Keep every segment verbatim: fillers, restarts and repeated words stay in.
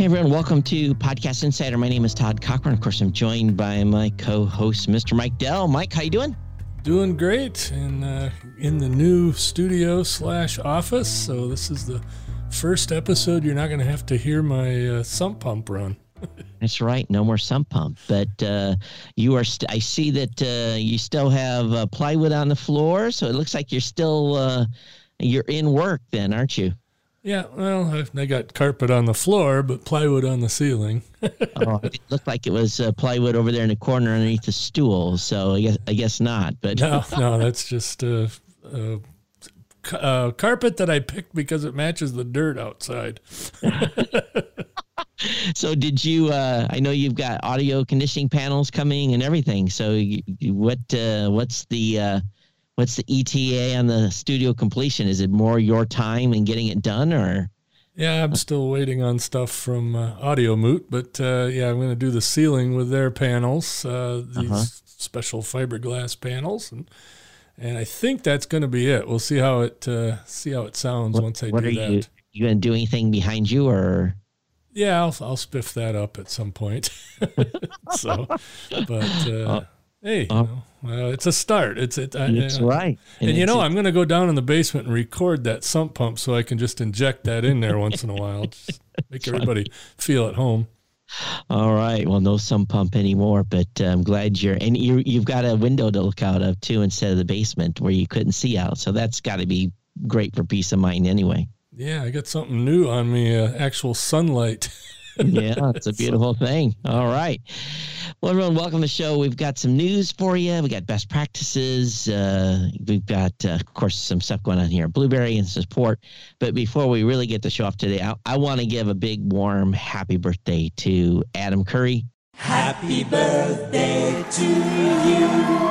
everyone. Welcome to Podcast Insider. My name is Todd Cochran. Of course, I'm joined by my co-host, Mister Mike Dell. Mike, how you doing? Doing great, and uh, in the new studio slash office. So this is the first episode you're not going to have to hear my uh, sump pump run. That's right. No more sump pump. But uh, you are. St- I see that uh, you still have uh, plywood on the floor, so it looks like you're still uh, you're in work then, aren't you? Yeah, well, I, I got carpet on the floor, but plywood on the ceiling. Oh, it looked like it was uh, plywood over there in the corner underneath the stool. So I guess I guess not. But no, no, that's just uh, uh, uh, carpet that I picked because it matches the dirt outside. So did you? Uh, I know you've got audio conditioning panels coming and everything. So you, you, what? Uh, what's the? Uh, What's the E T A on the studio completion? Is it more your time and getting it done, or? Yeah, I'm still waiting on stuff from uh, Audio Moot, but uh, yeah, I'm going to do the ceiling with their panels, uh, these uh-huh. special fiberglass panels, and and I think that's going to be it. We'll see how it uh, see how it sounds what, once I what do are that. You, you going to do anything behind you, or? Yeah, I'll I'll spiff that up at some point. so, but. Uh, oh. Hey, you know, uh, it's a start. It's it. Uh, That's right. And, and you know, i I'm going to go down in the basement and record that sump pump so I can just inject that in there once in a while. Just make everybody feel at home. All right. Well, no sump pump anymore, but uh, I'm glad you're, and you, you've got a window to look out of too, instead of the basement where you couldn't see out. So that's got to be great for peace of mind anyway. Yeah, I got something new on me, uh, actual sunlight. Yeah, it's a beautiful so. thing. All right. Well, everyone, welcome to the show. We've got some news for you. We got best practices. Uh, we've got, uh, of course, some stuff going on here at Blueberry and support. But before we really get the show off today, I, I want to give a big, warm, happy birthday to Adam Curry. Happy birthday to you.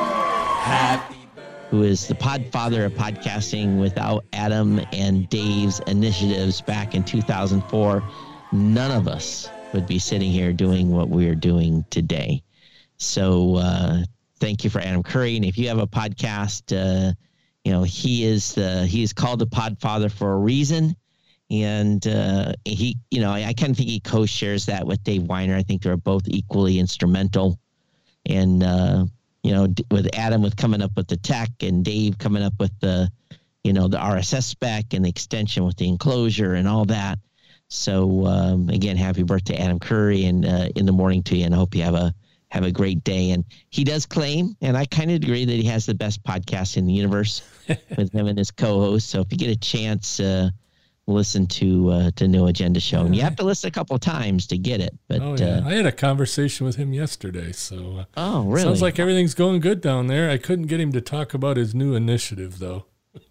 Happy who is the podfather of podcasting. Without Adam and Dave's initiatives back in two thousand four, none of us would be sitting here doing what we're doing today. So uh, thank you for Adam Curry. And if you have a podcast, uh, you know, he is the, he is called the podfather for a reason. And uh, he, you know, I, I kind of think he co-shares that with Dave Weiner. I think they're both equally instrumental. And, uh, you know, with Adam with coming up with the tech and Dave coming up with the, you know, the R S S spec and the extension with the enclosure and all that. So um, again, happy birthday, Adam Curry, and uh, in the morning to you, and I hope you have a have a great day. And he does claim, and I kind of agree, that he has the best podcast in the universe with him and his co-host. So if you get a chance, uh, listen to uh, to New Agenda Show, and you have to listen a couple of times to get it. But oh, yeah. uh, I had a conversation with him yesterday, so uh, oh, really? Sounds like everything's going good down there. I couldn't get him to talk about his new initiative, though.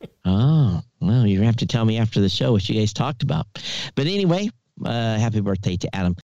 Oh, well, you have to tell me after the show what you guys talked about. But anyway, uh, happy birthday to Adam.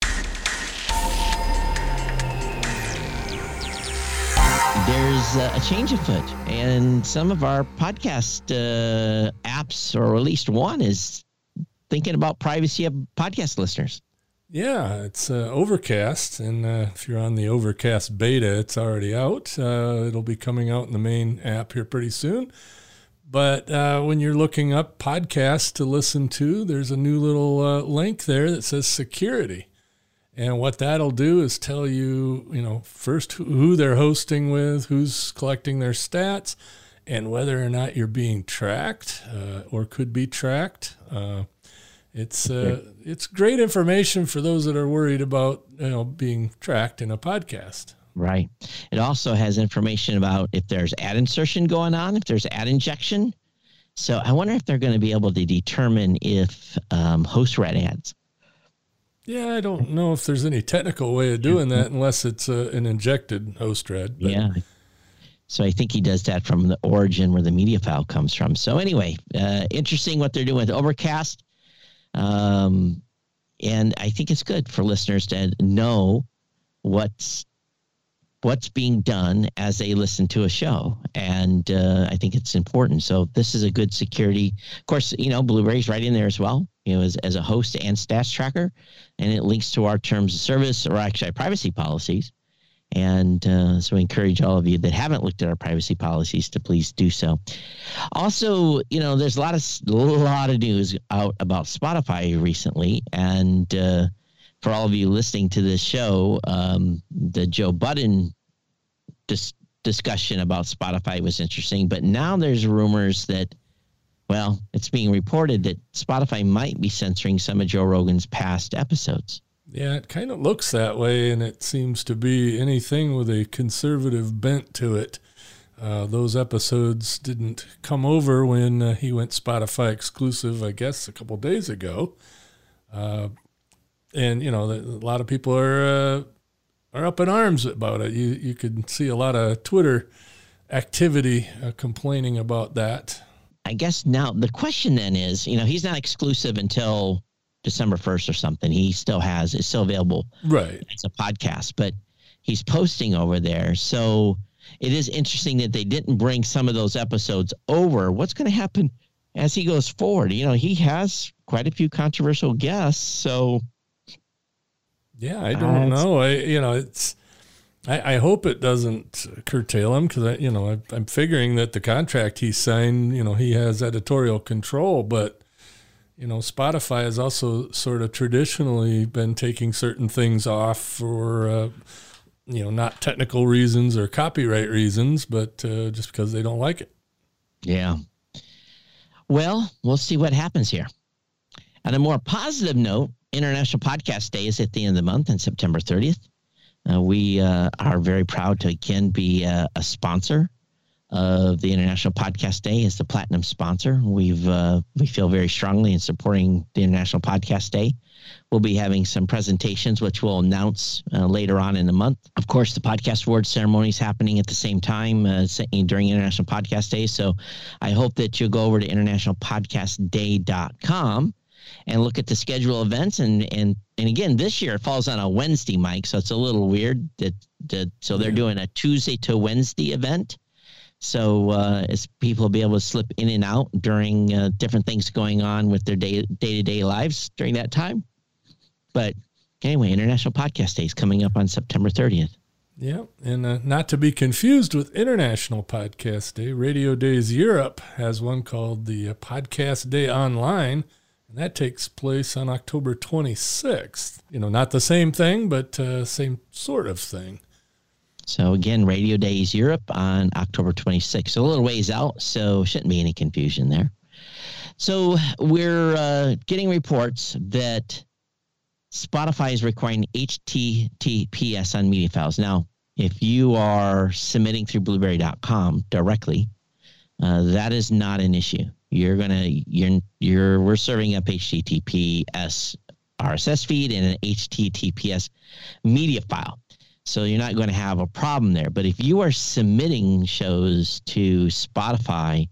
There's uh, a change afoot, and some of our podcast uh, apps, or at least one, is thinking about privacy of podcast listeners. Yeah, it's uh, Overcast, and uh, if you're on the Overcast beta, it's already out. Uh, it'll be coming out in the main app here pretty soon. But uh, when you're looking up podcasts to listen to, there's a new little uh, link there that says security. And what that'll do is tell you, you know, first who they're hosting with, who's collecting their stats, and whether or not you're being tracked uh, or could be tracked. Uh, it's uh, it's great information for those that are worried about, you know, being tracked in a podcast. Right. It also has information about if there's ad insertion going on, if there's ad injection. So I wonder if they're going to be able to determine if um, hosts read ads. Yeah, I don't know if there's any technical way of doing that unless it's uh, an injected host read. But. Yeah. So I think he does that from the origin where the media file comes from. So anyway, uh, interesting what they're doing with Overcast. Um, and I think it's good for listeners to know what's what's being done as they listen to a show. And uh, I think it's important. So this is a good security. Of course, you know, Blueberry's right in there as well, you know, as, as a host and stats tracker. And it links to our terms of service, or actually our privacy policies. And uh, so we encourage all of you that haven't looked at our privacy policies to please do so. Also, you know, there's a lot of, a lot of news out about Spotify recently. And uh, for all of you listening to this show, um, the Joe Budden dis- discussion about Spotify was interesting. But now there's rumors that, well, it's being reported that Spotify might be censoring some of Joe Rogan's past episodes. Yeah, it kind of looks that way, and it seems to be anything with a conservative bent to it. Uh, those episodes didn't come over when uh, he went Spotify exclusive, I guess, a couple days ago. Uh, and, you know, the, a lot of people are uh, are up in arms about it. You, you could see a lot of Twitter activity uh, complaining about that. I guess now the question then is, you know, he's not exclusive until December first or something. He still has, it's still available right as a podcast, but he's posting over there. So it is interesting that they didn't bring some of those episodes over. What's going to happen as he goes forward? You know, he has quite a few controversial guests. So yeah, I don't uh, know. I, you know, it's, I, I hope it doesn't curtail him because, I, you know, I, I'm figuring that the contract he signed, you know, he has editorial control, but, you know, Spotify has also sort of traditionally been taking certain things off for, uh, you know, not technical reasons or copyright reasons, but uh, just because they don't like it. Yeah. Well, we'll see what happens here. On a more positive note, International Podcast Day is at the end of the month on September thirtieth. Uh, we uh, are very proud to again be uh, a sponsor of the International Podcast Day as the platinum sponsor. We've uh, we feel very strongly in supporting the International Podcast Day. We'll be having some presentations, which we'll announce uh, later on in the month. Of course, the Podcast Awards ceremony is happening at the same time uh, during International Podcast Day. So I hope that you'll go over to international podcast day dot com and look at the schedule of events. And, and, and again, this year it falls on a Wednesday, Mike, so it's a little weird. That, that So they're doing a Tuesday to Wednesday event. So uh, as people will be able to slip in and out during uh, different things going on with their day, day-to-day lives during that time. But anyway, International Podcast Day is coming up on September thirtieth. Yeah, and uh, not to be confused with International Podcast Day, Radio Days Europe has one called the uh, Podcast Day Online, and that takes place on October twenty-sixth. You know, not the same thing, but uh, same sort of thing. So again, Radio Days Europe on October twenty-sixth. So a little ways out, so shouldn't be any confusion there. So we're uh, getting reports that Spotify is requiring H T T P S on media files. Now, if you are submitting through blueberry dot com directly, uh, that is not an issue. You're gonna you're you're we're serving up H T T P S R S S feed and an H T T P S media file. So you're not going to have a problem there. But if you are submitting shows to Spotify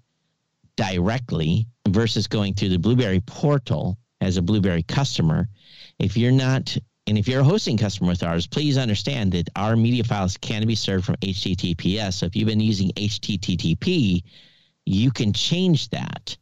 directly versus going through the Blueberry portal as a Blueberry customer, if you're not, and if you're a hosting customer with ours, please understand that our media files can be served from H T T P S. So if you've been using H T T P, you can change that.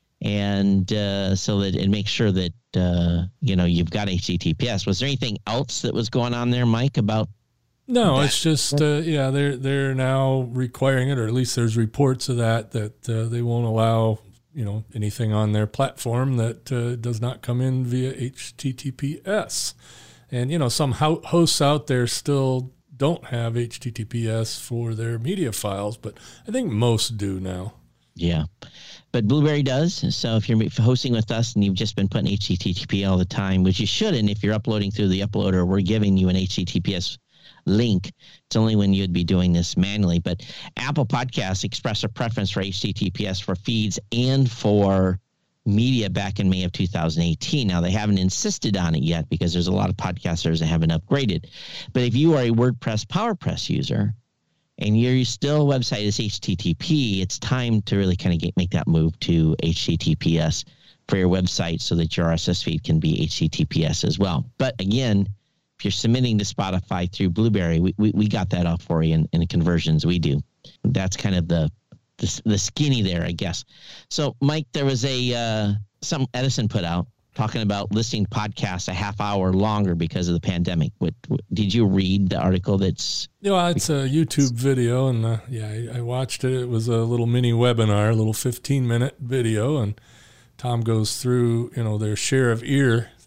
And uh, so that it makes sure that, uh, you know, you've got H T T P S. Was there anything else that was going on there, Mike, about No, that? It's just, uh, yeah, they're, they're now requiring it, or at least there's reports of that, that uh, they won't allow, you know, anything on their platform that uh, does not come in via H T T P S. And, you know, some ho- hosts out there still don't have H T T P S for their media files, but I think most do now. Yeah, but Blueberry does. So if you're hosting with us and you've just been putting H T T P all the time, which you shouldn't if you're uploading through the uploader, we're giving you an H T T P S link. It's only when you'd be doing this manually. But Apple Podcasts expressed a preference for H T T P S for feeds and for media back in May of two thousand eighteen. Now, they haven't insisted on it yet because there's a lot of podcasters that haven't upgraded. But if you are a WordPress PowerPress user and your still website is H T T P, it's time to really kind of get, make that move to H T T P S for your website so that your R S S feed can be H T T P S as well. But again, if you're submitting to Spotify through Blueberry, we, we, we got that off for you in, in the conversions we do. That's kind of the, the the skinny there, I guess. So, Mike, there was a uh, some Edison put out talking about listening podcasts a half hour longer because of the pandemic. What, what did you read the article? That's you know, it's a YouTube video, and uh, yeah, I, I watched it. It was a little mini webinar, a little fifteen minute video, and Tom goes through, you know, their share of ear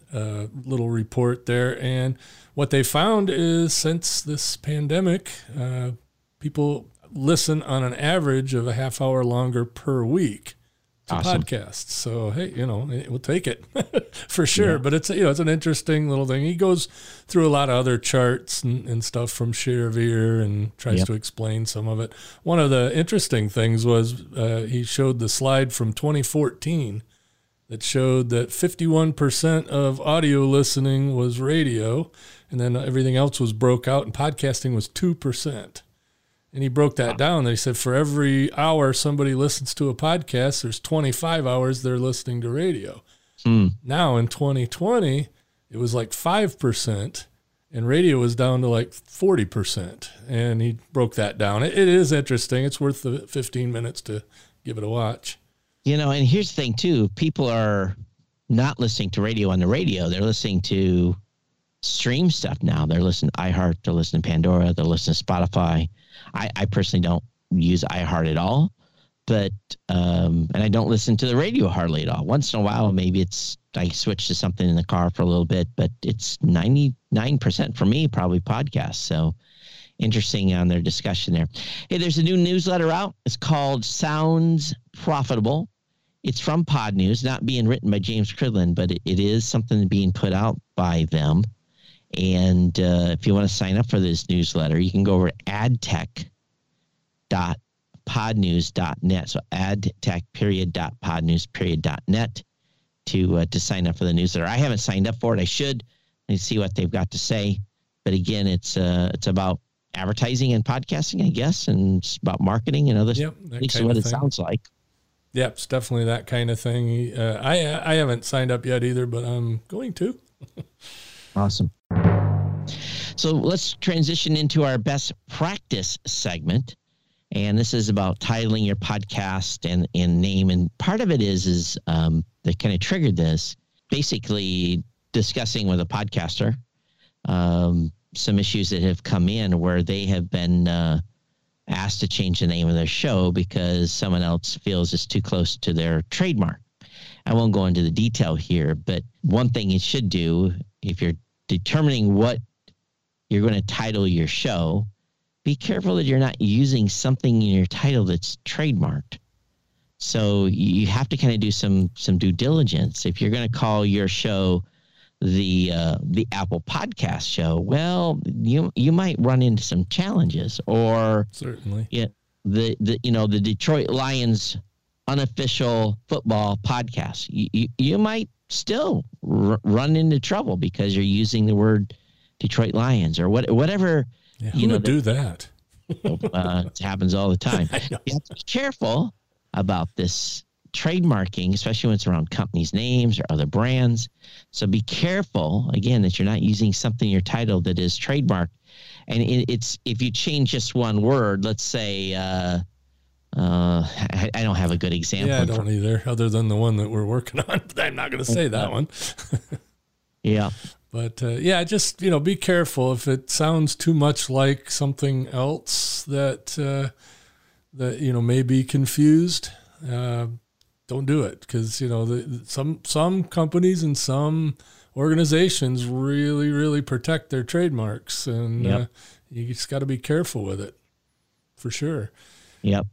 uh, little report there. And what they found is since this pandemic, uh, people listen on an average of a half hour longer per week to awesome. podcasts. So, hey, you know, we'll take it for sure. Yeah. But it's, you know, it's an interesting little thing. He goes through a lot of other charts and, and stuff from share of ear and tries yep. to explain some of it. One of the interesting things was uh, he showed the slide from twenty fourteen that showed that fifty-one percent of audio listening was radio, and then everything else was broke out, and podcasting was two percent. And he broke that down. They said for every hour somebody listens to a podcast, there's twenty-five hours they're listening to radio. Hmm. Now in twenty twenty, it was like five percent, and radio was down to like forty percent. And he broke that down. It, it is interesting. It's worth the fifteen minutes to give it a watch. You know, and here's the thing, too. People are not listening to radio on the radio. They're listening to stream stuff now. They're listening to iHeart. They're listening to Pandora. They're listening to Spotify. I, I personally don't use iHeart at all, but um, and I don't listen to the radio hardly at all. Once in a while, maybe it's I switch to something in the car for a little bit, but it's ninety-nine percent for me, probably podcasts. So interesting on their discussion there. Hey, there's a new newsletter out. It's called Sounds Profitable. It's from Pod News, not being written by James Cridland, but it, it is something being put out by them. And uh, if you want to sign up for this newsletter, you can go over to adtech dot podnews dot net. So adtech period dot podnews period dot net to uh, to sign up for the newsletter. I haven't signed up for it. I should. Let's see what they've got to say. But again, it's uh, it's about advertising and podcasting, I guess, and it's about marketing and other yep, things. So what it thing. sounds like. Yep, it's definitely that kind of thing. Uh, I I haven't signed up yet either, but I'm going to. Awesome. So let's transition into our best practice segment. And this is about titling your podcast and, and name. And part of it is, is um, that kind of triggered this, basically discussing with a podcaster um, some issues that have come in where they have been uh, asked to change the name of their show because someone else feels it's too close to their trademark. I won't go into the detail here, but one thing you should do if you're determining what you're going to title your show, be careful that you're not using something in your title that's trademarked. So you have to kind of do some some due diligence. If you're going to call your show the uh, the Apple Podcast Show, well, you you might run into some challenges. Or certainly, yeah, the the you know the Detroit Lions unofficial football podcast. You you, you might still r- run into trouble because you're using the word Detroit Lions or what whatever. Yeah, who you know, would do that? uh, it happens all the time. You have to be careful about this trademarking, especially when it's around companies' names or other brands. So be careful, again, that you're not using something in your title that is trademarked. And it, it's if you change just one word, let's say, uh, uh, I, I don't have a good example. Yeah, I don't either, other than the one that we're working on. But I'm not going to say that one. Yeah. But, uh, yeah, just, you know, be careful. If it sounds too much like something else that, uh, that you know, may be confused, uh, don't do it. Because, you know, the, some some companies and some organizations really, really protect their trademarks. And yep. uh, you just got to be careful with it, for sure. Yep.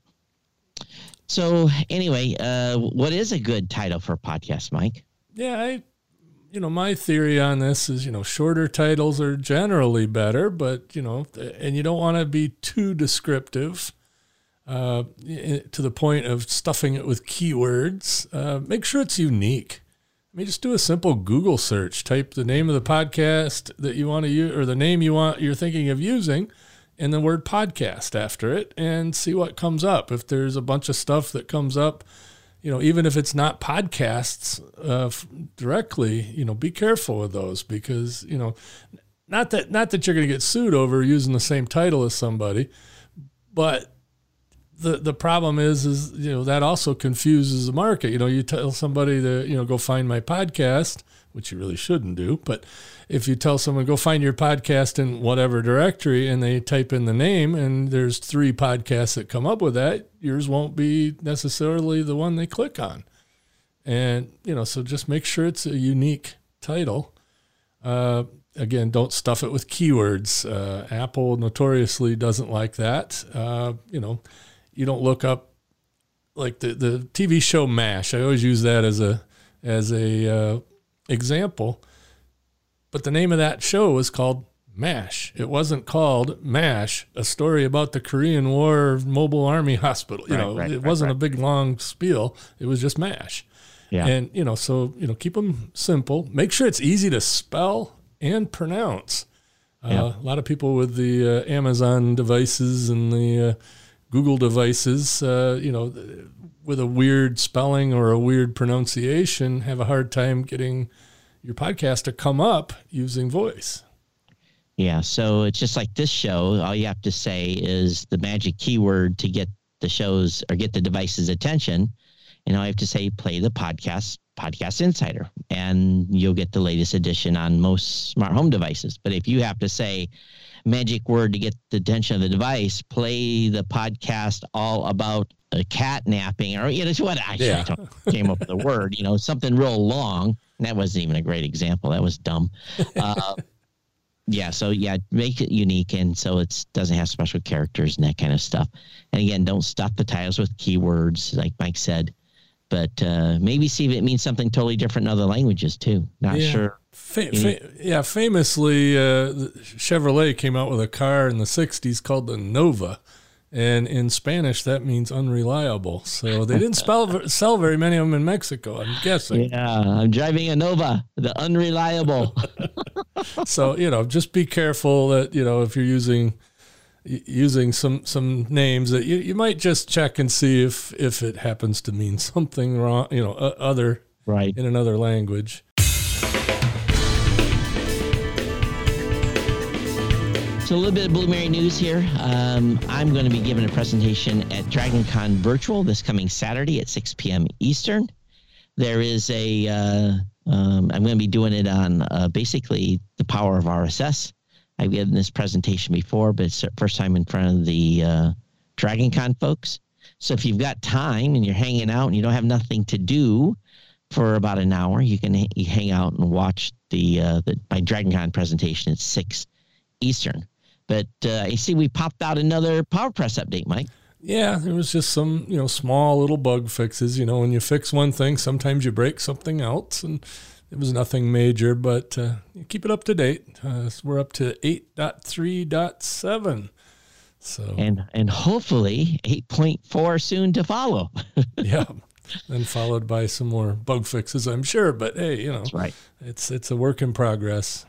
So, anyway, uh, what is a good title for a podcast, Mike? Yeah, I... You know, my theory on this is, you know, shorter titles are generally better, but, you know, and you don't want to be too descriptive uh, to the point of stuffing it with keywords. Uh, make sure it's unique. I mean, just do a simple Google search. Type the name of the podcast that you want to use or the name you want, you're thinking of using and the word podcast after it and see what comes up. If there's a bunch of stuff that comes up, you know, even if it's not podcasts uh, f- directly, you know, be careful with those because, you know, not that not that you're going to get sued over using the same title as somebody, but the the problem is, is, you know, that also confuses the market. You know, you tell somebody to, you know, go find my podcast, which you really shouldn't do. But if you tell someone, go find your podcast in whatever directory and they type in the name and there's three podcasts that come up with that, yours won't be necessarily the one they click on. And, you know, so just make sure it's a unique title. Uh, again, don't stuff it with keywords. Uh, Apple notoriously doesn't like that. Uh, you know, you don't look up like the, the T V show MASH. I always use that as a as a uh, example. But the name of that show was called MASH. It wasn't called MASH, a story about the Korean War Mobile Army Hospital. You Right, know, right, it right, wasn't right. a big long spiel. It was just MASH. Yeah. And, you know, so, you know, keep them simple. Make sure it's easy to spell and pronounce. Uh, Yeah. A lot of people with the uh, Amazon devices and the uh, Google devices, uh, you know, with a weird spelling or a weird pronunciation, have a hard time getting your podcast to come up using voice. Yeah, so it's just like this show. All you have to say is the magic keyword to get the show's or get the device's attention. And all you have to say, play the podcast, Podcast Insider, and you'll get the latest edition on most smart home devices. But if you have to say magic word to get the attention of the device, play the podcast all about a cat napping, or you know, what I, Yeah. I came up with a word, you know, something real long. And that wasn't even a great example. That was dumb. Uh, Yeah, so yeah, make it unique, and so it doesn't have special characters and that kind of stuff. And again, don't stuff the titles with keywords, like Mike said, but uh, maybe see if it means something totally different in other languages too. Not yeah. sure. Fa- fa- yeah, famously, uh, Chevrolet came out with a car in the sixties called the Nova, and in Spanish that means unreliable. So they didn't spell, sell very many of them in Mexico, I'm guessing. Yeah, I'm driving a Nova, the unreliable. So, you know, just be careful that, you know, if you're using using some some names that you, you might just check and see if if it happens to mean something wrong, you know, uh, other Right. in another language. So a little bit of Blueberry news here. Um, I'm going to be giving a presentation at DragonCon Virtual this coming Saturday at six p.m. Eastern. There is a, uh, um, I'm going to be doing it on uh, basically the power of R S S. I've given this presentation before, but it's the first time in front of the uh, DragonCon folks. So if you've got time and you're hanging out and you don't have nothing to do for about an hour, you can you hang out and watch the, uh, the my DragonCon presentation at six Eastern. But uh, you see, we popped out another PowerPress update, Mike. Yeah, there was just some, you know, small little bug fixes. You know, when you fix one thing, sometimes you break something else, and it was nothing major, but uh, keep it up to date. Uh, so we're up to eight point three point seven. So, And and hopefully eight point four soon to follow. yeah, then followed by some more bug fixes, I'm sure. But hey, you know, That's right. it's it's a work in progress.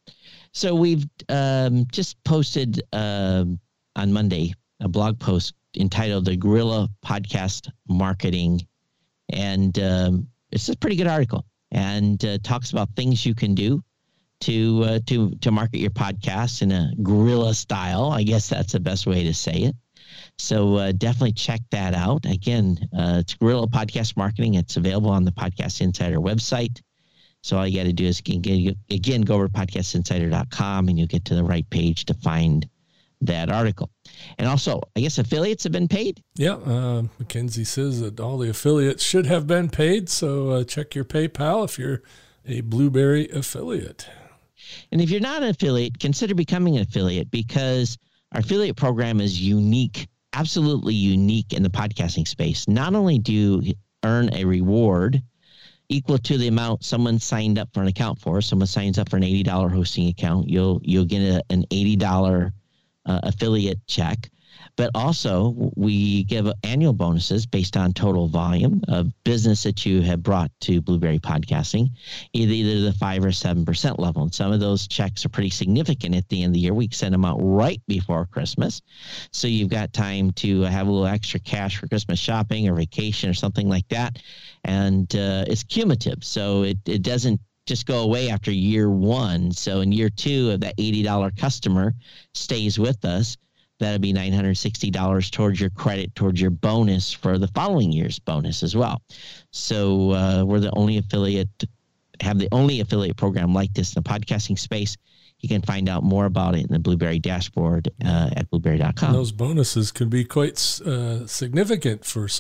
So we've um, just posted um, on Monday a blog post entitled "The Guerrilla Podcast Marketing," and um, it's a pretty good article, and uh, talks about things you can do to uh, to to market your podcast in a guerrilla style. I guess that's the best way to say it. So uh, definitely check that out. Again, uh, it's Guerrilla Podcast Marketing. It's available on the Podcast Insider website. So all you got to do is, again, again, go over to podcast insider dot com and you'll get to the right page to find that article. And also, I guess affiliates have been paid. Yeah, uh, Mackenzie says that all the affiliates should have been paid. So uh, check your PayPal if you're a Blueberry affiliate. And if you're not an affiliate, consider becoming an affiliate, because our affiliate program is unique, absolutely unique in the podcasting space. Not only do you earn a reward equal to the amount someone signed up for an account for. Someone signs up for an eighty dollars hosting account, you'll you'll get a, an eighty dollars uh, affiliate check. But also, we give annual bonuses based on total volume of business that you have brought to Blueberry Podcasting, either, either the five or seven percent level. And some of those checks are pretty significant at the end of the year. We send them out right before Christmas. So you've got time to have a little extra cash for Christmas shopping or vacation or something like that. And uh, it's cumulative. So it, it doesn't just go away after year one. So in year two, if that eighty dollars customer stays with us, that'll be nine hundred sixty dollars towards your credit, towards your bonus for the following year's bonus as well. So uh, we're the only affiliate, have the only affiliate program like this in the podcasting space. You can find out more about it in the Blueberry dashboard uh, at blueberry dot com. Those bonuses could be quite uh, significant for some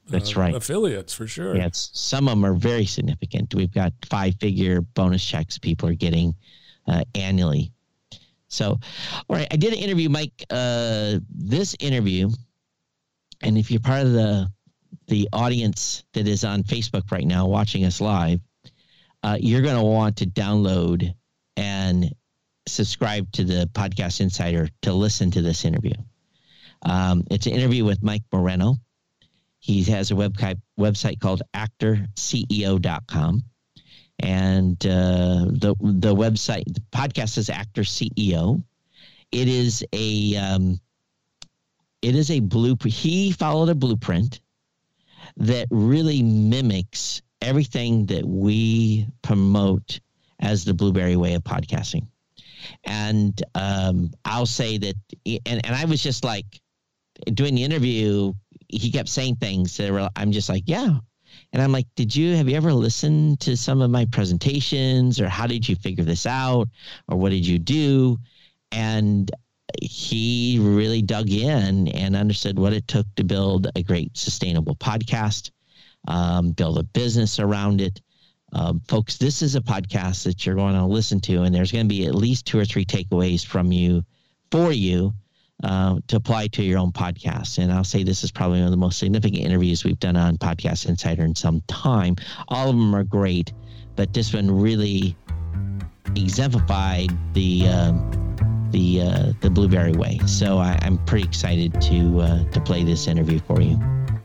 That's uh, right. affiliates for sure. Yeah, it's, some of them are very significant. We've got five-figure bonus checks people are getting uh, annually. So, all right, I did an interview, Mike. Uh, this interview, and if you're part of the the audience that is on Facebook right now watching us live, uh, you're going to want to download and subscribe to the Podcast Insider to listen to this interview. Um, it's an interview with Mike Moreno. He has a website website called actor C E O dot com. And uh, the the website, the podcast is Actor C E O. It is a um, it is a blueprint. He followed a blueprint that really mimics everything that we promote as the Blueberry way of podcasting. And um, I'll say that, and, and I was just like, doing the interview, he kept saying things that were, I'm just like, yeah. And I'm like, did you, have you ever listened to some of my presentations, or how did you figure this out, or what did you do? And he really dug in and understood what it took to build a great sustainable podcast, um, build a business around it. Um, folks, this is a podcast that you're going to listen to, and there's going to be at least two or three takeaways from you, for you, uh, to apply to your own podcast. And I'll say this is probably one of the most significant interviews we've done on Podcast Insider in some time. All of them are great, but this one really exemplified the uh, the uh, the Blueberry way. So I, I'm pretty excited to uh, to play this interview for you.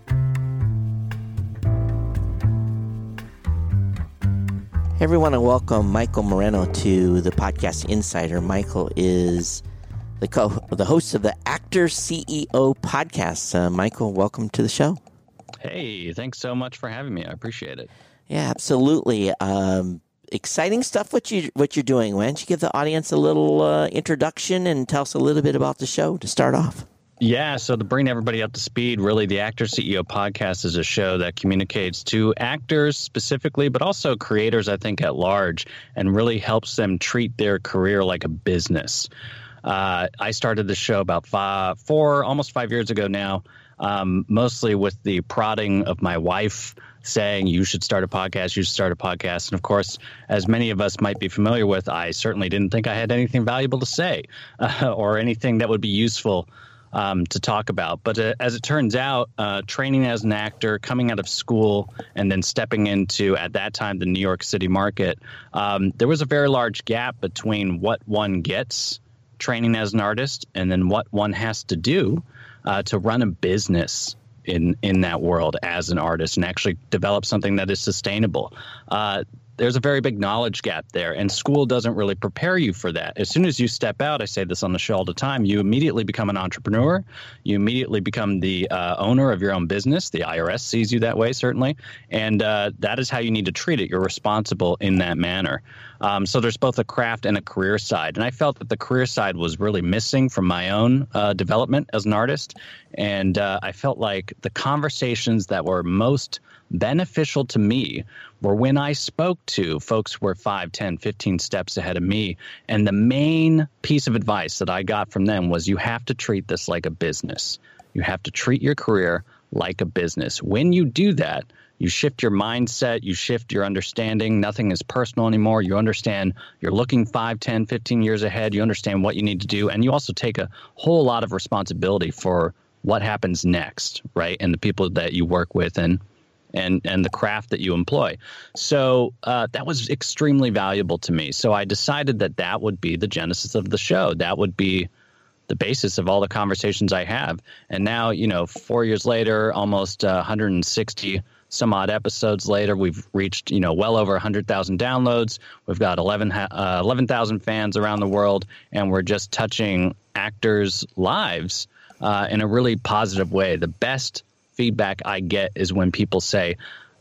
Hey everyone, and welcome Michael Moreno to the Podcast Insider. Michael is the co- the host of the Actor C E O podcast. Uh, Michael, welcome to the show. Hey, thanks so much for having me. I appreciate it. Yeah, absolutely. Um, exciting stuff what you what you're doing. Why don't you give the audience a little uh, introduction and tell us a little bit about the show to start off? Yeah, so to bring everybody up to speed, really, the Actor C E O podcast is a show that communicates to actors specifically, but also creators, I think, at large, and really helps them treat their career like a business. Uh, I started the show about five, four, almost five years ago now, um, mostly with the prodding of my wife saying, you should start a podcast, you should start a podcast. And of course, as many of us might be familiar with, I certainly didn't think I had anything valuable to say uh, or anything that would be useful Um, to talk about. But uh, as it turns out, uh, training as an actor, coming out of school, and then stepping into, at that time, the New York City market, um, there was a very large gap between what one gets training as an artist and then what one has to do uh, to run a business in, in that world as an artist and actually develop something that is sustainable. Uh, There's a very big knowledge gap there, and school doesn't really prepare you for that. As soon as you step out, I say this on the show all the time, you immediately become an entrepreneur. You immediately become the uh, owner of your own business. The I R S sees you that way, certainly, and uh, that is how you need to treat it. You're responsible in that manner. Um, so there's both a craft and a career side, and I felt that the career side was really missing from my own uh, development as an artist, and uh, I felt like the conversations that were most beneficial to me were when I spoke to folks who were five, ten, fifteen steps ahead of me. And the main piece of advice that I got from them was you have to treat this like a business. You have to treat your career like a business. When you do that, you shift your mindset, you shift your understanding. Nothing is personal anymore. You understand you're looking five, ten, fifteen years ahead. You understand what you need to do. And you also take a whole lot of responsibility for what happens next, right? And the people that you work with and and and the craft that you employ. So uh, that was extremely valuable to me. So I decided that that would be the genesis of the show. That would be the basis of all the conversations I have. And now, you know, four years later, almost uh, one hundred sixty some odd episodes later, we've reached, you know, well over one hundred thousand downloads. We've got eleven thousand fans around the world, and we're just touching actors' lives uh, in a really positive way. The best feedback I get is when people say,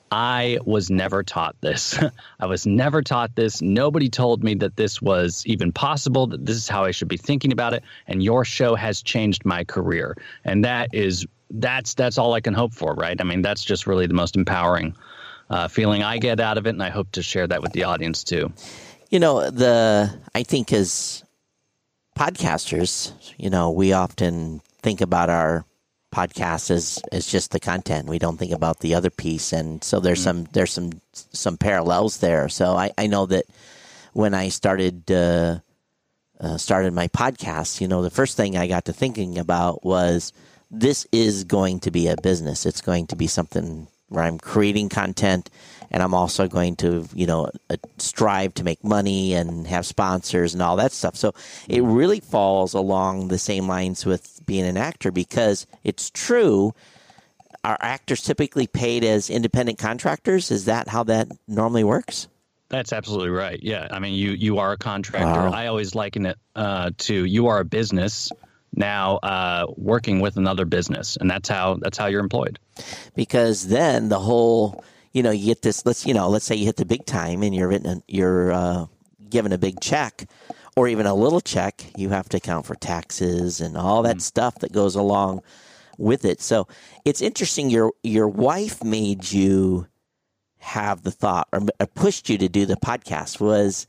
I was never taught this. I was never taught this. Nobody told me that this was even possible, that this is how I should be thinking about it. And your show has changed my career. And that is, that's, that's all I can hope for, right? I mean, that's just really the most empowering uh, feeling I get out of it. And I hope to share that with the audience too. You know, the, I think as podcasters, you know, we often think about our podcast is, is just the content. We don't think about the other piece. And so there's mm-hmm. some there's some some parallels there. So I, I know that when I started uh, uh, started my podcast, you know, the first thing I got to thinking about was this is going to be a business. It's going to be something where I'm creating content, and I'm also going to, you know, uh, strive to make money and have sponsors and all that stuff. So it really falls along the same lines with being an actor, because it's true. Are actors typically paid as independent contractors? Is that how that normally works? That's absolutely right. Yeah. I mean, you, you are a contractor. Wow. I always liken it uh, to you are a business now uh, working with another business, and that's how that's how you're employed. Because then the whole, you know, you get this. Let's you know, let's say you hit the big time and you're written, you're uh, given a big check, or even a little check. You have to account for taxes and all that mm-hmm. stuff that goes along with it. So it's interesting. Your your wife made you have the thought, or pushed you to do the podcast. Was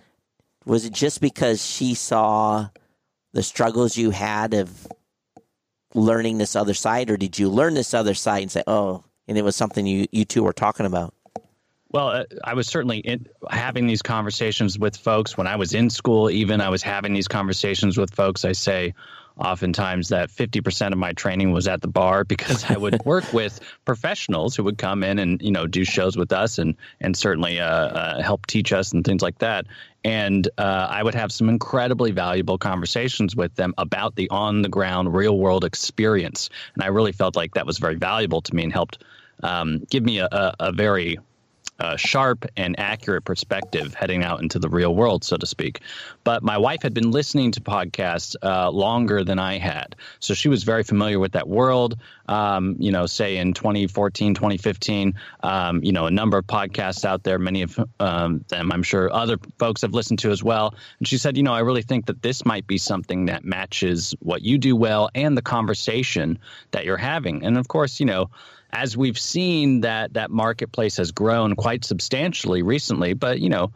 was it just because she saw the struggles you had of learning this other side, or did you learn this other side and say, oh, and it was something you, you two were talking about? Well, uh, I was certainly in, having these conversations with folks when I was in school. Even I was having these conversations with folks. I say oftentimes that fifty percent of my training was at the bar, because I would work with professionals who would come in and, you know, do shows with us and and certainly uh, uh, help teach us and things like that. And uh, I would have some incredibly valuable conversations with them about the on-the-ground, real-world experience. And I really felt like that was very valuable to me and helped um, give me a, a, a very uh, sharp and accurate perspective heading out into the real world, so to speak. But my wife had been listening to podcasts uh, longer than I had. So she was very familiar with that world. Um, you know, say in twenty fourteen, twenty fifteen, um, you know, a number of podcasts out there, many of um, them I'm sure other folks have listened to as well. And she said, you know, I really think that this might be something that matches what you do well and the conversation that you're having. And of course, you know, as we've seen that that marketplace has grown quite substantially recently, but, you know,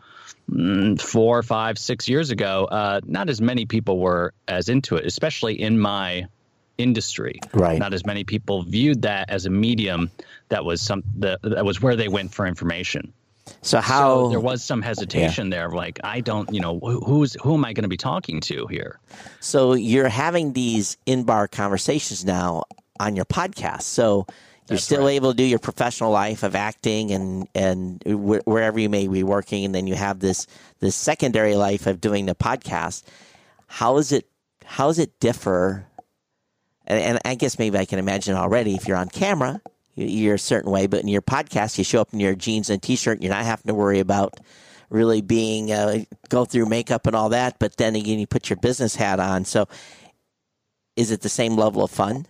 four, five, six years ago, uh, not as many people were as into it, especially in my industry. Right. Not as many people viewed that as a medium that was some that, that was where they went for information. So how so there was some hesitation yeah. there, like I don't, you know, who's who am I going to be talking to here? So you're having these in-bar conversations now on your podcast. So you're That's still right. able to do your professional life of acting and and wh- wherever you may be working, and then you have this this secondary life of doing the podcast. How is it? How does it differ? And, and I guess maybe I can imagine already. If you're on camera, you're a certain way, but in your podcast, you show up in your jeans and t-shirt. You're not having to worry about really being uh, go through makeup and all that. But then again, you put your business hat on. So, is it the same level of fun?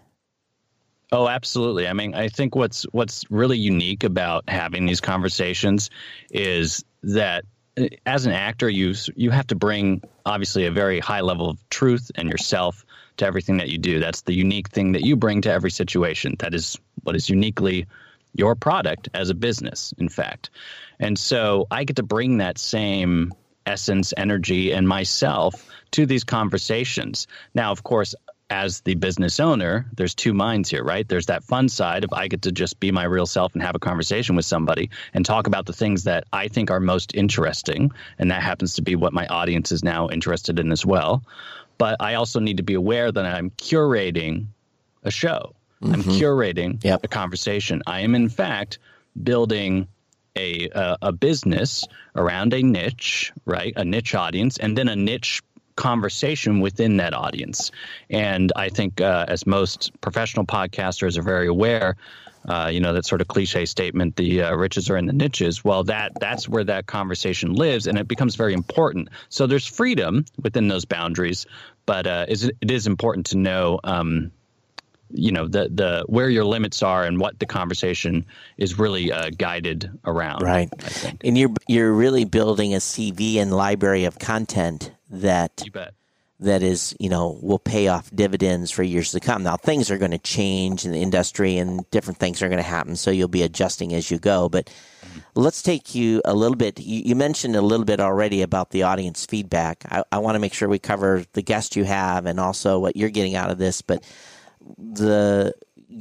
Oh, absolutely. I mean, I think what's what's really unique about having these conversations is that as an actor, you you have to bring obviously a very high level of truth and yourself to everything that you do. That's the unique thing that you bring to every situation. That is what is uniquely your product as a business, in fact. And so I get to bring that same essence, energy, and myself to these conversations. Now, of course, as the business owner, there's two minds here, right? There's that fun side of I get to just be my real self and have a conversation with somebody and talk about the things that I think are most interesting. And that happens to be what my audience is now interested in as well. But I also need to be aware that I'm curating a show. Mm-hmm. I'm curating yep. a conversation. I am, in fact, building a, a a business around a niche, right? A niche audience, and then a niche conversation within that audience. And I think uh, as most professional podcasters are very aware, uh, you know, that sort of cliche statement, the uh, riches are in the niches. Well, that that's where that conversation lives, and it becomes very important. So there's freedom within those boundaries, but uh, is, it is important to know, um, you know, the the where your limits are and what the conversation is really uh, guided around. Right. I think. And you're you're really building a C V and library of content that You bet. that is, you know, will pay off dividends for years to come. Now, things are going to change in the industry and different things are going to happen, so you'll be adjusting as you go. But mm-hmm. let's take you a little bit. You, you mentioned a little bit already about the audience feedback. I, I want to make sure we cover the guest you have and also what you're getting out of this. But the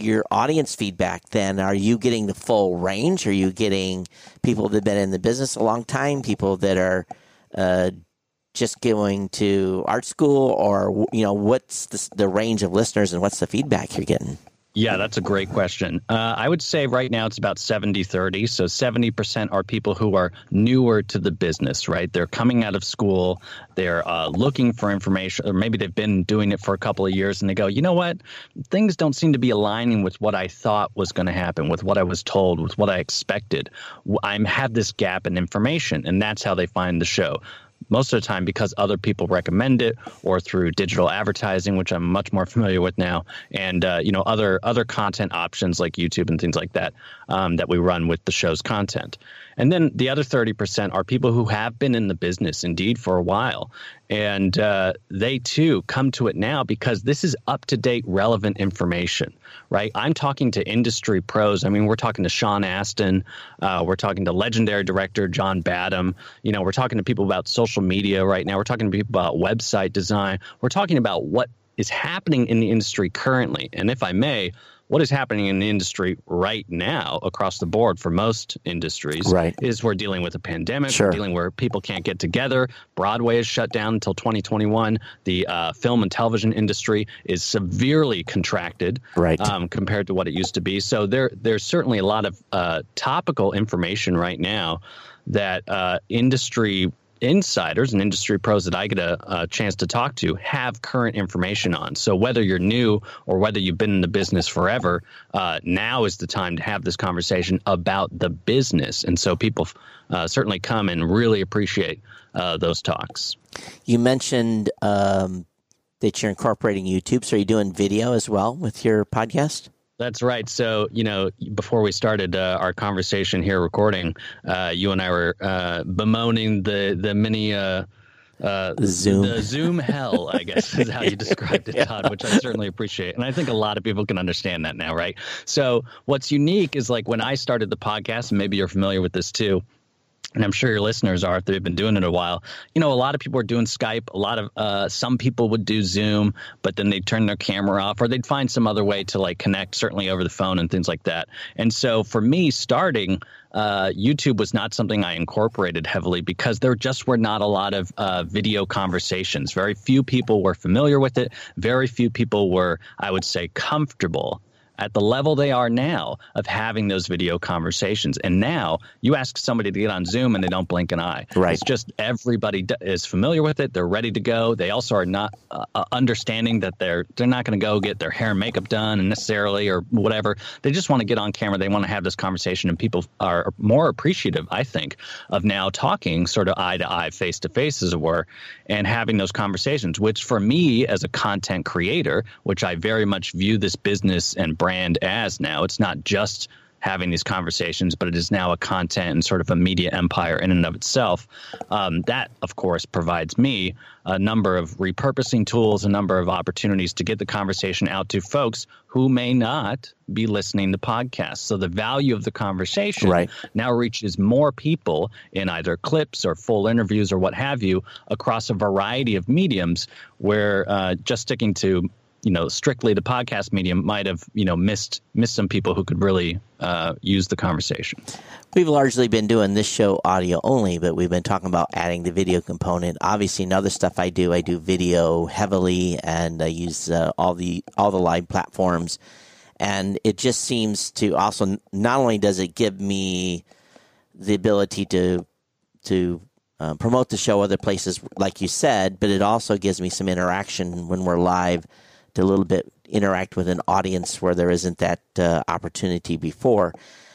your audience feedback then? Are you getting the full range? Are you getting people that have been in the business a long time, people that are uh, just going to art school, or, you know, what's the, the range of listeners and what's the feedback you're getting? Yeah, that's a great question. Uh, I would say right now it's about seventy thirty. So seventy percent are people who are newer to the business, right? They're coming out of school. They're uh, looking for information, or maybe they've been doing it for a couple of years and they go, you know what? Things don't seem to be aligning with what I thought was going to happen, with what I was told, with what I expected. I have this gap in information, and that's how they find the show. Most of the time because other people recommend it, or through digital advertising, which I'm much more familiar with now, and uh, you know, other other content options like YouTube and things like that um, that we run with the show's content. And then the other thirty percent are people who have been in the business indeed for a while. And uh, they, too, come to it now because this is up-to-date, relevant information, right? I'm talking to industry pros. I mean, we're talking to Sean Astin. Uh, we're talking to legendary director John Badham. You know, we're talking to people about social media right now. We're talking to people about website design. We're talking about what is happening in the industry currently. And if I may, what is happening in the industry right now across the board for most industries right. is we're dealing with a pandemic. Sure. We're dealing where people can't get together. Broadway is shut down until twenty twenty-one. The uh, film and television industry is severely contracted right. um, compared to what it used to be. So there, there's certainly a lot of uh, topical information right now that uh, industry insiders and industry pros that I get a, a chance to talk to have current information on. So whether you're new or whether you've been in the business forever, uh, now is the time to have this conversation about the business. And so people uh, certainly come and really appreciate uh, those talks. You mentioned um, that you're incorporating YouTube. So are you doing video as well with your podcast? That's right. So, you know, before we started uh, our conversation here recording, uh, you and I were uh, bemoaning the the mini uh, uh, Zoom. the Zoom hell, I guess, is how you described it, Todd, which I certainly appreciate. And I think a lot of people can understand that now, right? So what's unique is, like, when I started the podcast, and maybe you're familiar with this too, and I'm sure your listeners are if they've been doing it a while, you know, a lot of people are doing Skype. A lot of uh, some people would do Zoom, but then they'd turn their camera off, or they'd find some other way to, like, connect, certainly over the phone and things like that. And so for me, starting uh, YouTube was not something I incorporated heavily because there just were not a lot of uh, video conversations. Very few people were familiar with it. Very few people were, I would say, comfortable at the level they are now of having those video conversations. And now you ask somebody to get on Zoom and they don't blink an eye. Right. It's just everybody d- is familiar with it. They're ready to go. They also are not uh, understanding that they're they're not going to go get their hair and makeup done and necessarily or whatever. They just want to get on camera. They want to have this conversation, and people are more appreciative, I think, of now talking sort of eye to eye, face to face, as it were, and having those conversations, which for me as a content creator, which I very much view this business and brand as now, it's not just having these conversations, but it is now a content and sort of a media empire in and of itself. Um, that, of course, provides me a number of repurposing tools, a number of opportunities to get the conversation out to folks who may not be listening to podcasts. So the value of the conversation right. now reaches more people in either clips or full interviews or what have you across a variety of mediums, where uh, just sticking to you know, strictly the podcast medium might have, you know, missed missed some people who could really uh, use the conversation. We've largely been doing this show audio only, but we've been talking about adding the video component. Obviously, another stuff I do, I do video heavily, and I use uh, all the all the live platforms. And it just seems to also, not only does it give me the ability to to uh, promote the show other places, like you said, but it also gives me some interaction when we're live, to a little bit interact with an audience where there isn't that uh, opportunity before.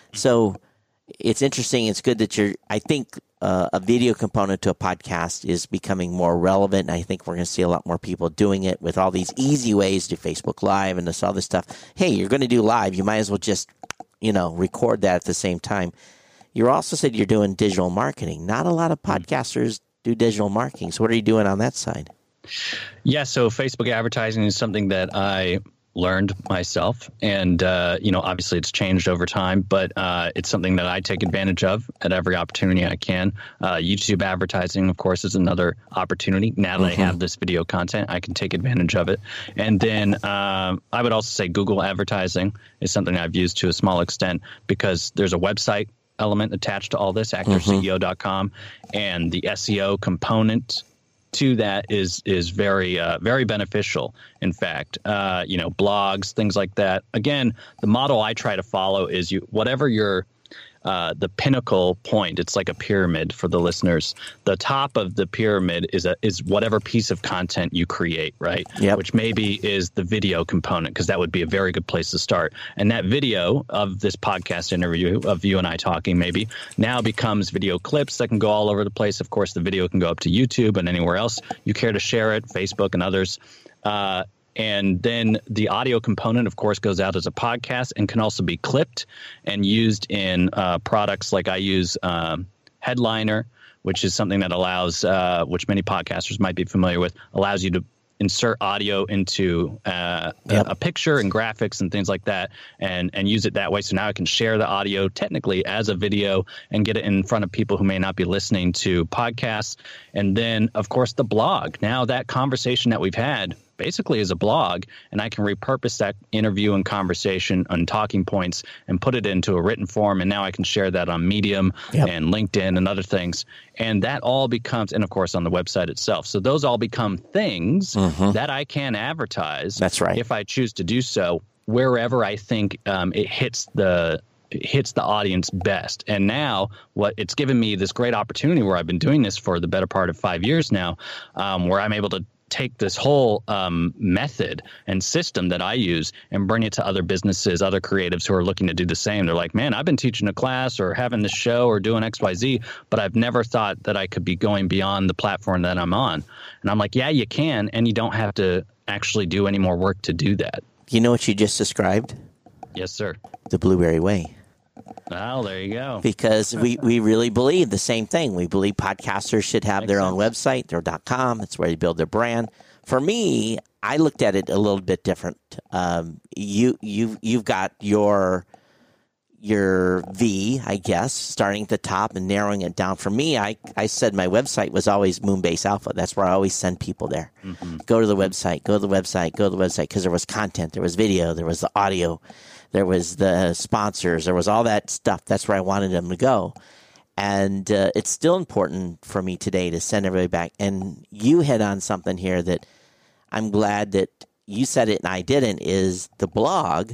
So it's interesting. It's good that you're, I think uh, a video component to a podcast is becoming more relevant. And I think we're going to see a lot more people doing it with all these easy ways to Facebook Live and this other stuff. Hey, you're going to do live. You might as well just, you know, record that at the same time. You also said you're doing digital marketing. Not a lot of podcasters do digital marketing. So what are you doing on that side? Yeah, so Facebook advertising is something that I learned myself. And, uh, you know, obviously it's changed over time, but uh, it's something that I take advantage of at every opportunity I can. Uh, YouTube advertising, of course, is another opportunity. Now that mm-hmm. I have this video content, I can take advantage of it. And then um, I would also say Google advertising is something I've used to a small extent because there's a website element attached to all this, actor C E O dot com, and the S E O component to that is is very uh, very beneficial. In fact, uh, you know, blogs, things like that. Again, the model I try to follow is you whatever your uh, the pinnacle point. It's like a pyramid for the listeners. The top of the pyramid is a is whatever piece of content you create, right? Yep. Which maybe is the video component, because that would be a very good place to start. And that video of this podcast interview of you and I talking maybe now becomes video clips that can go all over the place. Of course, the video can go up to YouTube and anywhere else you care to share it, Facebook and others. Uh, And then the audio component, of course, goes out as a podcast and can also be clipped and used in uh, products like I use um, Headliner, which is something that allows, uh, which many podcasters might be familiar with, allows you to insert audio into uh, yep. a, a picture and graphics and things like that and, and use it that way. So now I can share the audio technically as a video and get it in front of people who may not be listening to podcasts. And then, of course, the blog. Now that conversation that we've had basically is a blog, and I can repurpose that interview and conversation on talking points and put it into a written form. And now I can share that on Medium yep. and LinkedIn and other things. And that all becomes, and of course on the website itself. So those all become things mm-hmm. that I can advertise. That's right. If I choose to do so, wherever I think um, it hits the it hits the audience best. And now what it's given me this great opportunity where I've been doing this for the better part of five years now, um, where I'm able to take this whole um, method and system that I use and bring it to other businesses, other creatives who are looking to do the same. They're like, man, I've been teaching a class or having this show or doing X, Y, Z, but I've never thought that I could be going beyond the platform that I'm on. And I'm like, yeah, you can, and you don't have to actually do any more work to do that. You know what you just described? Yes, sir. The Blueberry Way. Oh, there you go. Because we, we really believe the same thing. We believe podcasters should have Makes their sense. own website, their .com. It's where they build their brand. For me, I looked at it a little bit different. Um, you you you've got your your V, I guess, starting at the top and narrowing it down. For me, I, I said my website was always Moonbase Alpha. That's where I always send people there. Mm-hmm. Go to the website, go to the website, go to the website, because there was content, there was video, there was the audio, there was the sponsors, there was all that stuff. That's where I wanted them to go. And uh, it's still important for me today to send everybody back. And you hit on something here that I'm glad that you said it and I didn't, is the blog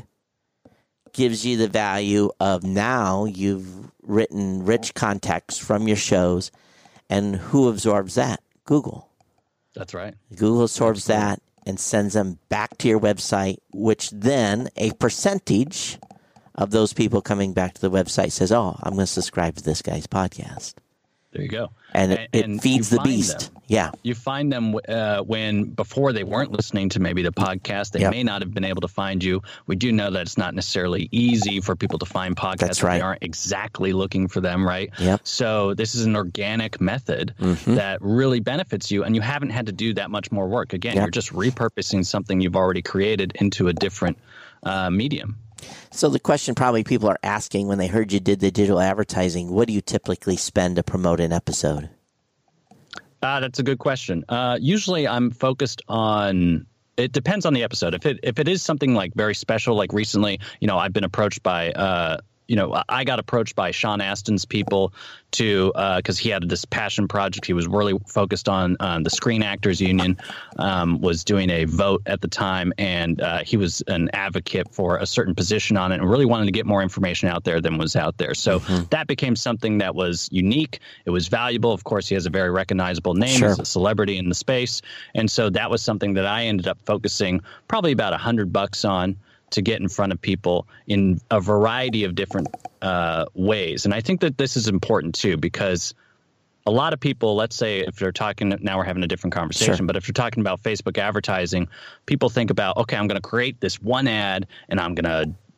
gives you the value of now you've written rich context from your shows. And who absorbs that? Google. That's right. Google absorbs that and sends them back to your website, which then a percentage of those people coming back to the website says, oh, I'm going to subscribe to this guy's podcast. There you go. And it, and, and it feeds the find beast. Them. Yeah. You find them uh, when before they weren't listening to maybe the podcast. They yep. may not have been able to find you. We do know that it's not necessarily easy for people to find podcasts. That's right. They aren't exactly looking for them, right? Yep. So this is an organic method mm-hmm. that really benefits you, and you haven't had to do that much more work. Again, yep. you're just repurposing something you've already created into a different uh, medium. So the question probably people are asking when they heard you did the digital advertising, what do you typically spend to promote an episode? Uh, that's a good question. Uh, usually I'm focused on, it depends on the episode. If it if it is something like very special, like recently, you know, I've been approached by, uh, you know, I got approached by Sean Astin's people to, because uh, he had this passion project. He was really focused on um, the Screen Actors Union, um, was doing a vote at the time, and uh, he was an advocate for a certain position on it and really wanted to get more information out there than was out there. So mm-hmm. that became something that was unique. It was valuable. Of course, he has a very recognizable name sure. as a celebrity in the space. And so that was something that I ended up focusing probably about a hundred bucks on, to get in front of people in a variety of different uh, ways. And I think that this is important too, because a lot of people, let's say if they're talking, now we're having a different conversation, sure. but if you're talking about Facebook advertising, people think about, okay, I'm going to create this one ad and I'm going to,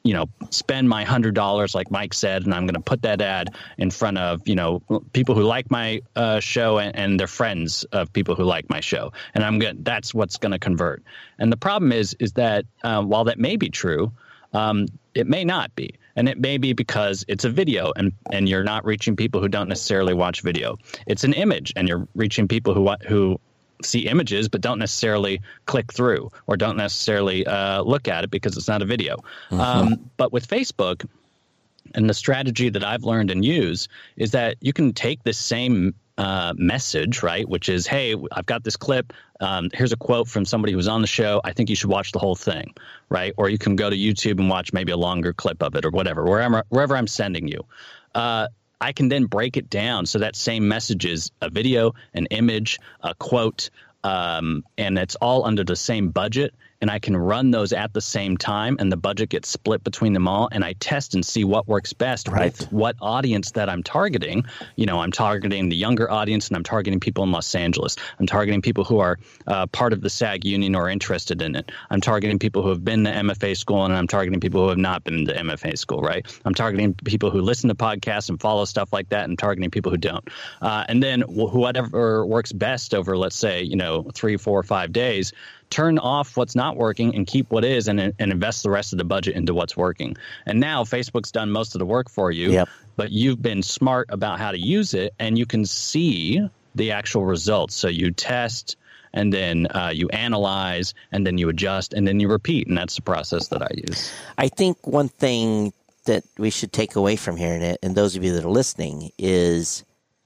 you know, spend my hundred dollars, like Mike said, and I'm going to put that ad in front of, you know, people who like my uh, show and, and their friends of people who like my show. And I'm going that's what's going to convert. And the problem is, is that uh, while that may be true, um, it may not be. And it may be because it's a video and, and you're not reaching people who don't necessarily watch video. It's an image and you're reaching people who who see images but don't necessarily click through or don't necessarily uh, look at it because it's not a video. Mm-hmm. Um, but with Facebook, and the strategy that I've learned and use is that you can take this same uh, message, right, which is, hey, I've got this clip. Um, here's a quote from somebody who was on the show. I think you should watch the whole thing, right? Or you can go to YouTube and watch maybe a longer clip of it or whatever, wherever, wherever I'm sending you. Uh, I can then break it down so that same message is a video, an image, a quote, um, and it's all under the same budget. And I can run those at the same time, and the budget gets split between them all. And I test and see what works best right. with what audience that I'm targeting. You know, I'm targeting the younger audience, and I'm targeting people in Los Angeles. I'm targeting people who are uh, part of the SAG union or interested in it. I'm targeting people who have been to M F A school, and I'm targeting people who have not been to M F A school, right? I'm targeting people who listen to podcasts and follow stuff like that, and targeting people who don't. Uh, and then wh- whatever works best over, let's say, you know, three, four, five days, turn off what's not working and keep what is, and, and invest the rest of the budget into what's working. And now Facebook's done most of the work for you, yep. but you've been smart about how to use it, and you can see the actual results. So you test, and then uh, you analyze, and then you adjust, and then you repeat. And that's the process that I use. I think one thing that we should take away from here, and, and those of you that are listening, is,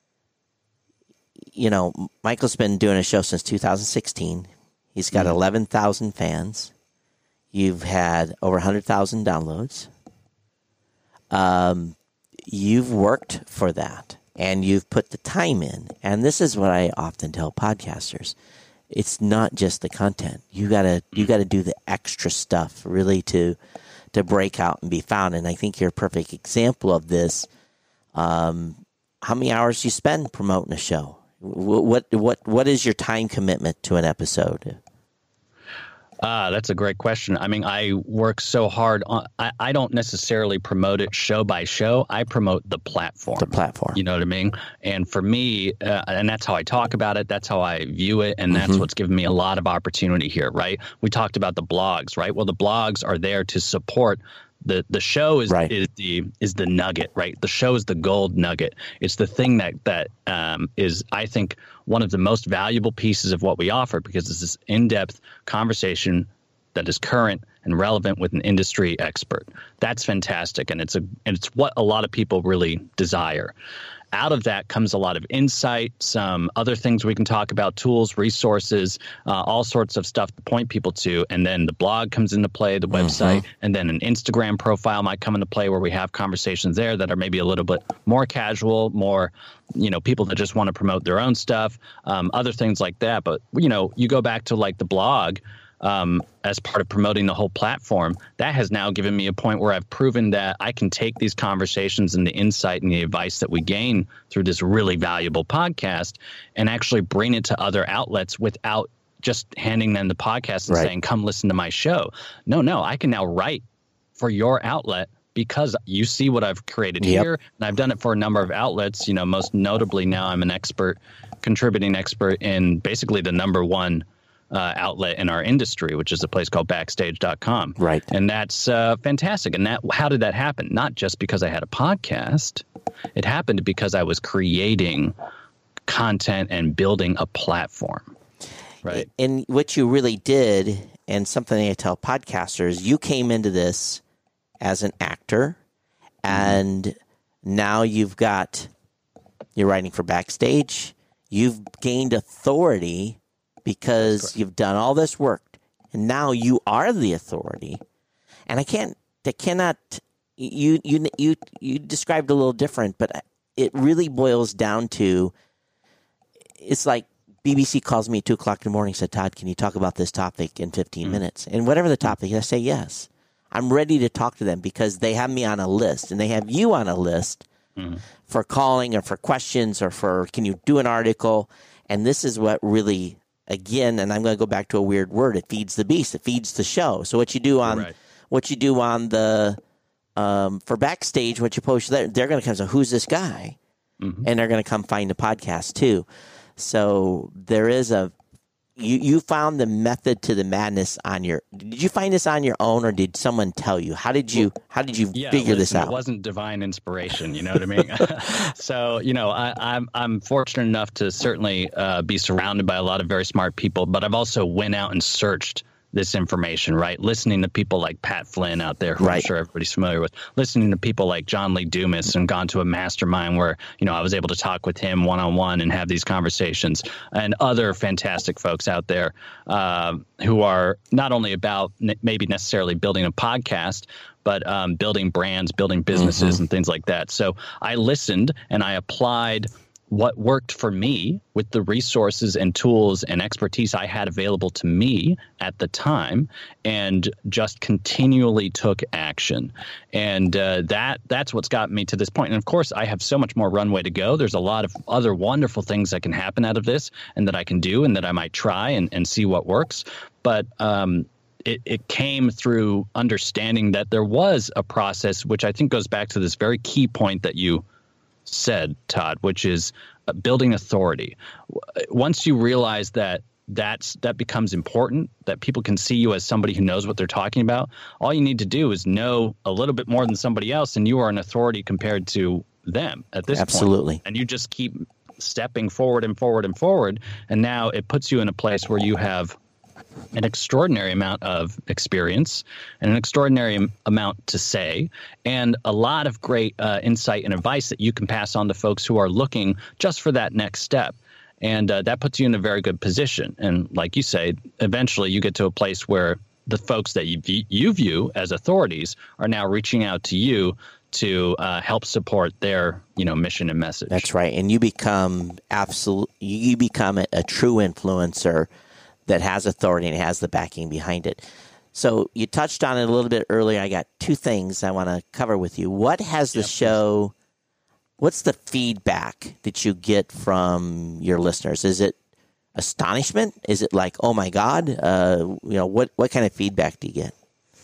you know, Michael's been doing a show since two thousand sixteen. He's got eleven thousand fans. You've had over one hundred thousand downloads. Um, you've worked for that, and you've put the time in. And this is what I often tell podcasters. It's not just the content. You gotta you gotta do the extra stuff really to to break out and be found. And I think you're a perfect example of this. Um, how many hours do you spend promoting a show? What what what is your time commitment to an episode? Ah, that's a great question. I mean, I work so hard on. I, I don't necessarily promote it show by show. I promote the platform. The platform. You know what I mean? And for me, uh, and that's how I talk about it. That's how I view it, and that's mm-hmm. what's given me a lot of opportunity here. Right? We talked about the blogs, right? Well, the blogs are there to support. The the show is right. is the is the nugget, right? The show is the gold nugget. It's the thing that that um, is, I think, one of the most valuable pieces of what we offer, because it's this in-depth conversation that is current and relevant with an industry expert. That's fantastic, and it's a and it's what a lot of people really desire. Out of that comes a lot of insight, some other things we can talk about, tools, resources, uh, all sorts of stuff to point people to. And then the blog comes into play, the website, mm-hmm. and then an Instagram profile might come into play where we have conversations there that are maybe a little bit more casual, more, you know, people that just want to promote their own stuff, um, other things like that. But, you know, you go back to like the blog. Um, as part of promoting the whole platform, that has now given me a point where I've proven that I can take these conversations and the insight and the advice that we gain through this really valuable podcast and actually bring it to other outlets without just handing them the podcast and right. saying, come listen to my show. No, no, I can now write for your outlet because you see what I've created yep. here. And I've done it for a number of outlets. You know, most notably now I'm an expert, contributing expert in basically the number one Uh, outlet in our industry, which is a place called backstage dot com. Right. And that's uh, fantastic. And that, how did that happen? Not just because I had a podcast. It happened because I was creating content and building a platform. Right. And what you really did, and something I tell podcasters, you came into this as an actor, and mm-hmm. now you've got, you're writing for Backstage. You've gained authority because you've done all this work, and now you are the authority. And I can't, I cannot, you, you, you, you described a little different, but it really boils down to, it's like B B C calls me at two o'clock in the morning and said, Todd, can you talk about this topic in fifteen mm. minutes? And whatever the topic, I say yes. I'm ready to talk to them because they have me on a list, and they have you on a list mm. for calling or for questions or for, can you do an article? And this is what really, again, and I'm going to go back to a weird word. It feeds the beast. It feeds the show. So what you do on, right. what you do on the um, for backstage, what you post there, they're going to come say, who's this guy? Mm-hmm. And they're going to come find the podcast too. So there is a, you, you found the method to the madness on your, did you find this on your own or did someone tell you? How did you, how did you yeah, figure listen, this out? It wasn't divine inspiration, you know what I mean? So, you know, I, I'm, I'm fortunate enough to certainly uh, be surrounded by a lot of very smart people, but I've also went out and searched this information, right? Listening to people like Pat Flynn out there, who right. I'm sure everybody's familiar with, listening to people like John Lee Dumas, and gone to a mastermind where, you know, I was able to talk with him one-on-one and have these conversations, and other fantastic folks out there uh, who are not only about n- maybe necessarily building a podcast, but um, building brands, building businesses mm-hmm. and things like that. So I listened and I applied what worked for me with the resources and tools and expertise I had available to me at the time, and just continually took action. And uh, that that's what's got me to this point. And of course, I have so much more runway to go. There's a lot of other wonderful things that can happen out of this, and that I can do, and that I might try and, and see what works. But um, it, it came through understanding that there was a process, which I think goes back to this very key point that you said, Todd, which is uh, building authority. Once you realize that that's that becomes important, that people can see you as somebody who knows what they're talking about, all you need to do is know a little bit more than somebody else, and you are an authority compared to them at this Absolutely. point. And you just keep stepping forward and forward and forward, and now it puts you in a place where you have an extraordinary amount of experience and an extraordinary amount to say, and a lot of great uh, insight and advice that you can pass on to folks who are looking just for that next step. And uh, that puts you in a very good position. And like you say, eventually you get to a place where the folks that you, you view as authorities are now reaching out to you to uh, help support their, you know, mission and message. That's right. And you become absolute, you become a, a true influencer that has authority and has the backing behind it. So you touched on it a little bit earlier. I got two things I want to cover with you. What has the yep, show, what's the feedback that you get from your listeners? Is it astonishment? Is it like, oh my God? Uh, you know, what, what kind of feedback do you get?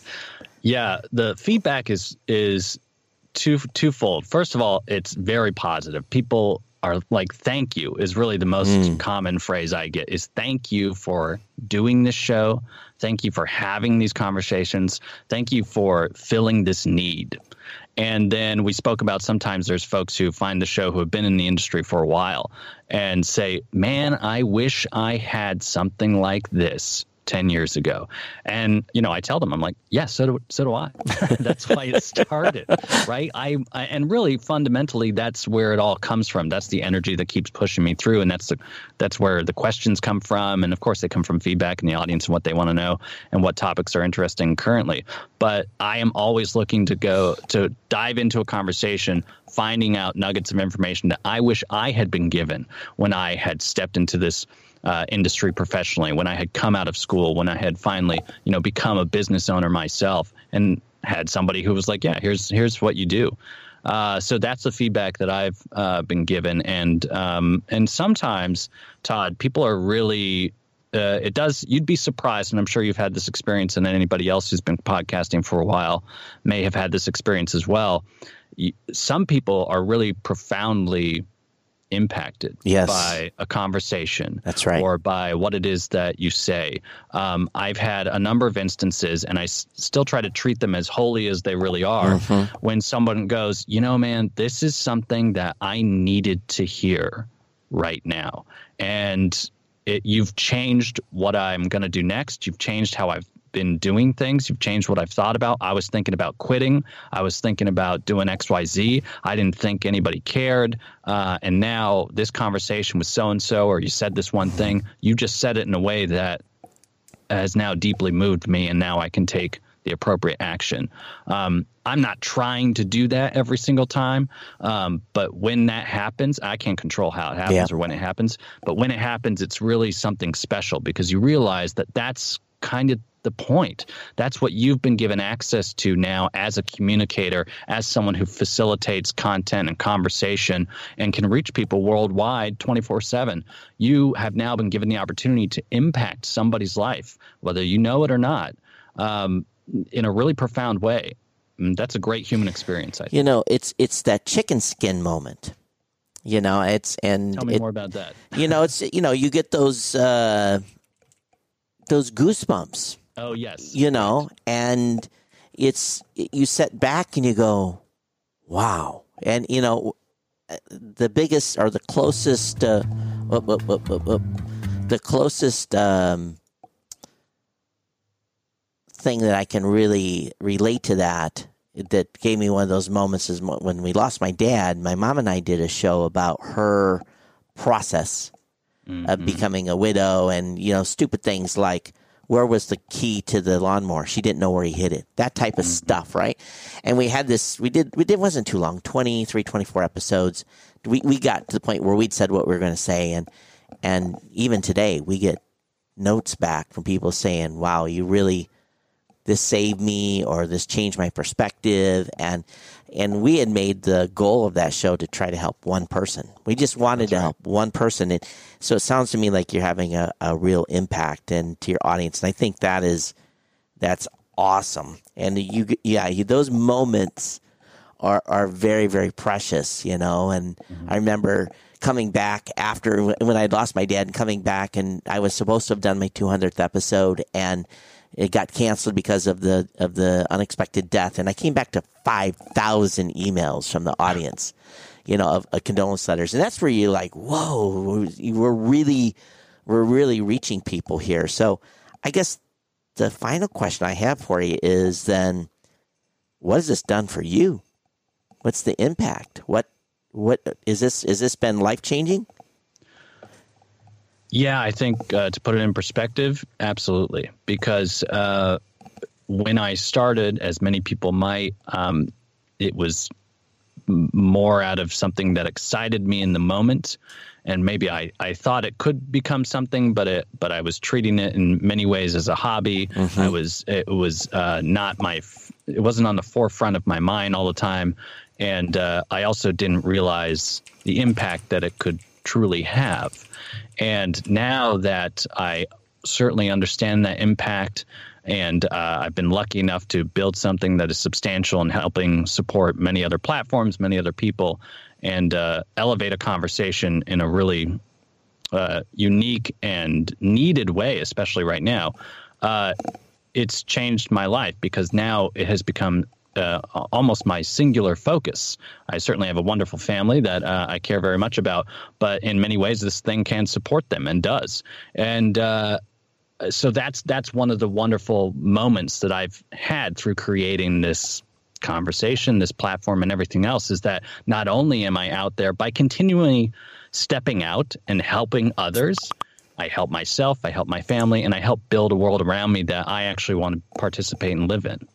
Yeah, the feedback is, is two, twofold. First of all, it's very positive. People are like, thank you is really the most mm. common phrase I get, is thank you for doing this show. Thank you for having these conversations. Thank you for filling this need. And then we spoke about sometimes there's folks who find the show who have been in the industry for a while and say, man, I wish I had something like this ten years ago. And, you know, I tell them, I'm like, yes, yeah, so do, so do I. That's why it started, right? I, I and really fundamentally, that's where it all comes from. That's the energy that keeps pushing me through. And that's the, that's where the questions come from. And of course, they come from feedback in the audience and what they want to know and what topics are interesting currently. But I am always looking to go to dive into a conversation, finding out nuggets of information that I wish I had been given when I had stepped into this Uh, industry professionally, when I had come out of school, when I had finally, you know, become a business owner myself and had somebody who was like, yeah, here's here's what you do. Uh, so that's the feedback that I've uh, been given. And um, and sometimes, Todd, people are really uh, it does you'd be surprised. And I'm sure you've had this experience, and anybody else who's been podcasting for a while may have had this experience as well. You, some people are really profoundly impacted yes. by a conversation. That's right. Or by what it is that you say. Um, I've had a number of instances, and I s- still try to treat them as holy as they really are, mm-hmm. when someone goes, you know, man, this is something that I needed to hear right now. And it, you've changed what I'm going to do next. You've changed how I've been doing things. You've changed what I've thought about. I was thinking about quitting. I was thinking about doing X, Y, Z. I didn't think anybody cared. Uh, and now this conversation with so-and-so, or you said this one thing, you just said it in a way that has now deeply moved me. And now I can take the appropriate action. Um, I'm not trying to do that every single time. Um, but when that happens, I can't control how it happens yeah. or when it happens. But when it happens, it's really something special, because you realize that that's kind of the point. That's what you've been given access to now as a communicator, as someone who facilitates content and conversation and can reach people worldwide twenty-four seven. You have now been given the opportunity to impact somebody's life, whether you know it or not, um, in a really profound way. And that's a great human experience, I think. You know, it's it's that chicken skin moment. You know, it's and Tell me it, more about that. You know, it's you know, you get those uh, those goosebumps. Oh yes. You know, and it's you sit back and you go, wow. And you know, the biggest or the closest, uh, whoop, whoop, whoop, whoop, whoop, the closest um, thing that I can really relate to that, that gave me one of those moments is when we lost my dad. My mom and I did a show about her process mm-hmm. of becoming a widow, and you know, stupid things like, where was the key to the lawnmower? She didn't know where he hid it. That type of mm-hmm. stuff, right? And we had this, we did, we did, it wasn't too long, twenty-three, twenty-four episodes. We we got to the point where we'd said what we were going to say. And, and even today, we get notes back from people saying, wow, you really, this saved me, or this changed my perspective. And, and we had made the goal of that show to try to help one person. We just wanted That's to right. help one person. And so it sounds to me like you're having a, a real impact and to your audience. And I think that is, that's awesome. And you, yeah, you, those moments are, are very, very precious, you know? And mm-hmm. I remember coming back after when I lost my dad and coming back, and I was supposed to have done my two hundredth episode, and it got canceled because of the of the unexpected death, and I came back to five thousand emails from the audience, you know, of, of condolence letters, and that's where you're like, whoa, we're really, we're really reaching people here. So, I guess the final question I have for you is then, what has this done for you? What's the impact? What what is this? Is this been life changing? Yeah, I think uh, to put it in perspective, absolutely. Because uh, when I started, as many people might, um, it was m- more out of something that excited me in the moment. And maybe I, I thought it could become something, but it but I was treating it in many ways as a hobby. Mm-hmm. I was it was uh, not my it wasn't on the forefront of my mind all the time, and uh, I also didn't realize the impact that it could truly have. And now that I certainly understand that impact, and uh, I've been lucky enough to build something that is substantial and helping support many other platforms, many other people, and uh, elevate a conversation in a really uh, unique and needed way, especially right now, uh, it's changed my life, because now it has become Uh, almost my singular focus. I certainly have a wonderful family that uh, I care very much about, but in many ways this thing can support them and does. And uh, so that's that's one of the wonderful moments that I've had through creating this conversation, this platform, and everything else, is that not only am I out there by continually stepping out and helping others, I help myself, I help my family, and I help build a world around me that I actually want to participate and live in.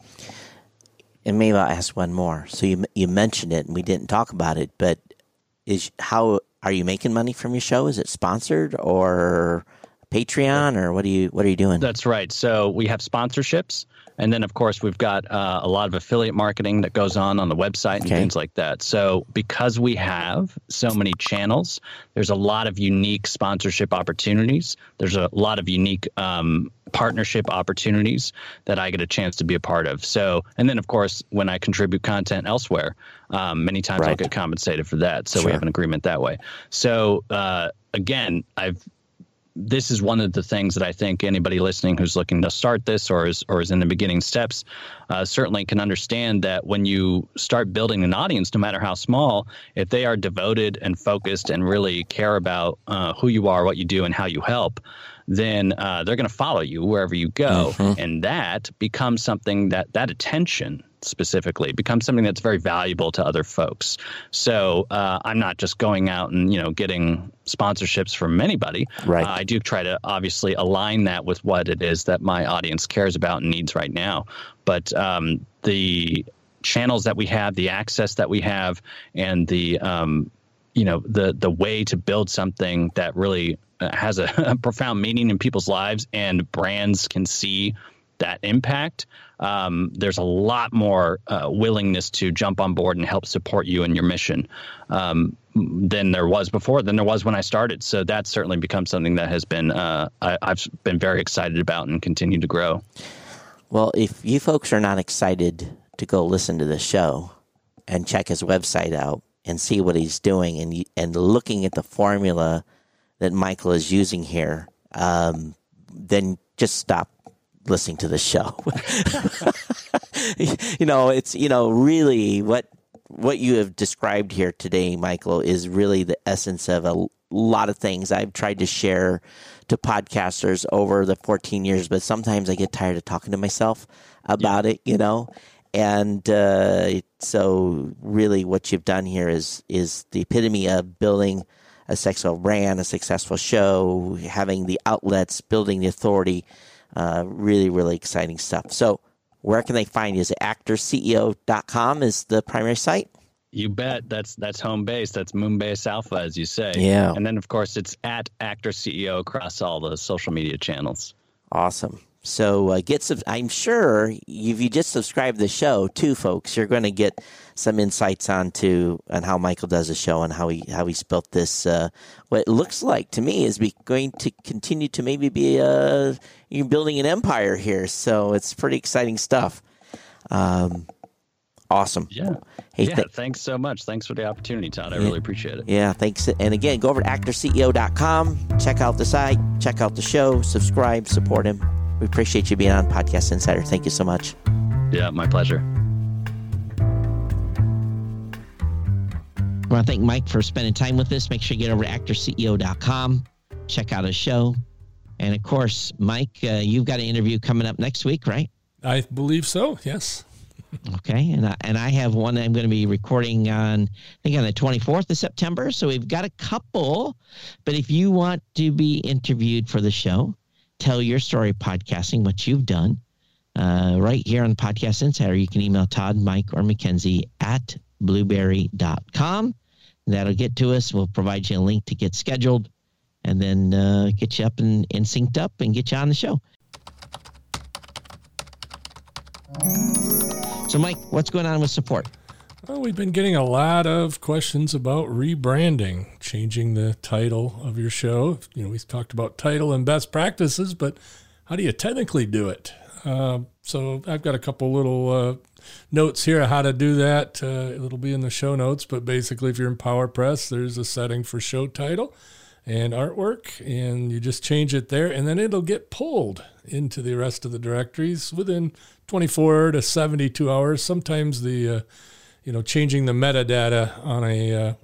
And maybe I'll ask one more. So you you mentioned it, and we didn't talk about it, but is how are you making money from your show? Is it sponsored or Patreon, or what are you what are you doing? That's right. So we have sponsorships, and then of course we've got uh, a lot of affiliate marketing that goes on on the website and okay. things like that. So because we have so many channels, there's a lot of unique sponsorship opportunities. There's a lot of unique um, partnership opportunities that I get a chance to be a part of. So, and then of course, when I contribute content elsewhere, um, many times right. I'll get compensated for that. So sure. we have an agreement that way. So uh, again, I've this is one of the things that I think anybody listening who's looking to start this or is or is in the beginning steps uh, certainly can understand that when you start building an audience, no matter how small, if they are devoted and focused and really care about uh, who you are, what you do, and how you help, then uh, they're going to follow you wherever you go. Mm-hmm. And that becomes something that that attention specifically becomes something that's very valuable to other folks. So uh, I'm not just going out and, you know, getting sponsorships from anybody. Right. Uh, I do try to obviously align that with what it is that my audience cares about and needs right now. But um, the channels that we have, the access that we have, and the, um, you know, the the way to build something that really has a, a profound meaning in people's lives and brands can see that impact, um, there's a lot more uh, willingness to jump on board and help support you in your mission um, than there was before, than there was when I started. So that's certainly become something that has been, uh, I, I've been very excited about and continue to grow. Well, if you folks are not excited to go listen to the show and check his website out and see what he's doing, and and looking at the formula that Michael is using here, um, then just stop listening to the show. You know, it's, you know, really what what you have described here today, Michael, is really the essence of a lot of things I've tried to share to podcasters over the fourteen years, but sometimes I get tired of talking to myself about yeah. it, you know. And uh, so really what you've done here is is the epitome of building a successful brand, a successful show, having the outlets, building the authority, uh, really, really exciting stuff. So where can they find you? Is it actor C E O dot com is the primary site? You bet. That's that's home base. That's Moonbase Alpha, as you say. Yeah. And then, of course, it's at Actor C E O across all the social media channels. Awesome. So uh, get some. I'm sure if you just subscribe to the show, too, folks, you're going to get some insights onto on how Michael does the show and how he how he's built this. Uh, what it looks like to me is be going to continue to maybe be uh, you're building an empire here. So it's pretty exciting stuff. Um, awesome. Yeah. Hey, yeah. th- thanks so much. Thanks for the opportunity, Todd. I yeah. really appreciate it. Yeah. Thanks. And again, go over to actor C E O dot com. Check out the site. Check out the show. Subscribe. Support him. We appreciate you being on Podcast Insider. Thank you so much. Yeah, my pleasure. I want to thank Mike for spending time with us. Make sure you get over to actor C E O dot com. Check out his show. And, of course, Mike, uh, you've got an interview coming up next week, right? I believe so, yes. Okay, and I, and I have one I'm going to be recording on, I think on the twenty-fourth of September. So we've got a couple. But if you want to be interviewed for the show, tell your story podcasting, what you've done, uh, right here on Podcast Insider. You can email Todd, Mike, or Mackenzie at blueberry dot com. That'll get to us. We'll provide you a link to get scheduled, and then uh, get you up and, and synced up and get you on the show. So, Mike, what's going on with support? Well, we've been getting a lot of questions about rebranding, changing the title of your show. You know, we've talked about title and best practices, but how do you technically do it? Uh, so I've got a couple little uh, notes here on how to do that. Uh, it'll be in the show notes, but basically if you're in PowerPress, there's a setting for show title and artwork, and you just change it there, and then it'll get pulled into the rest of the directories within twenty-four to seventy-two hours. Sometimes the, uh, you know, changing the metadata on a uh,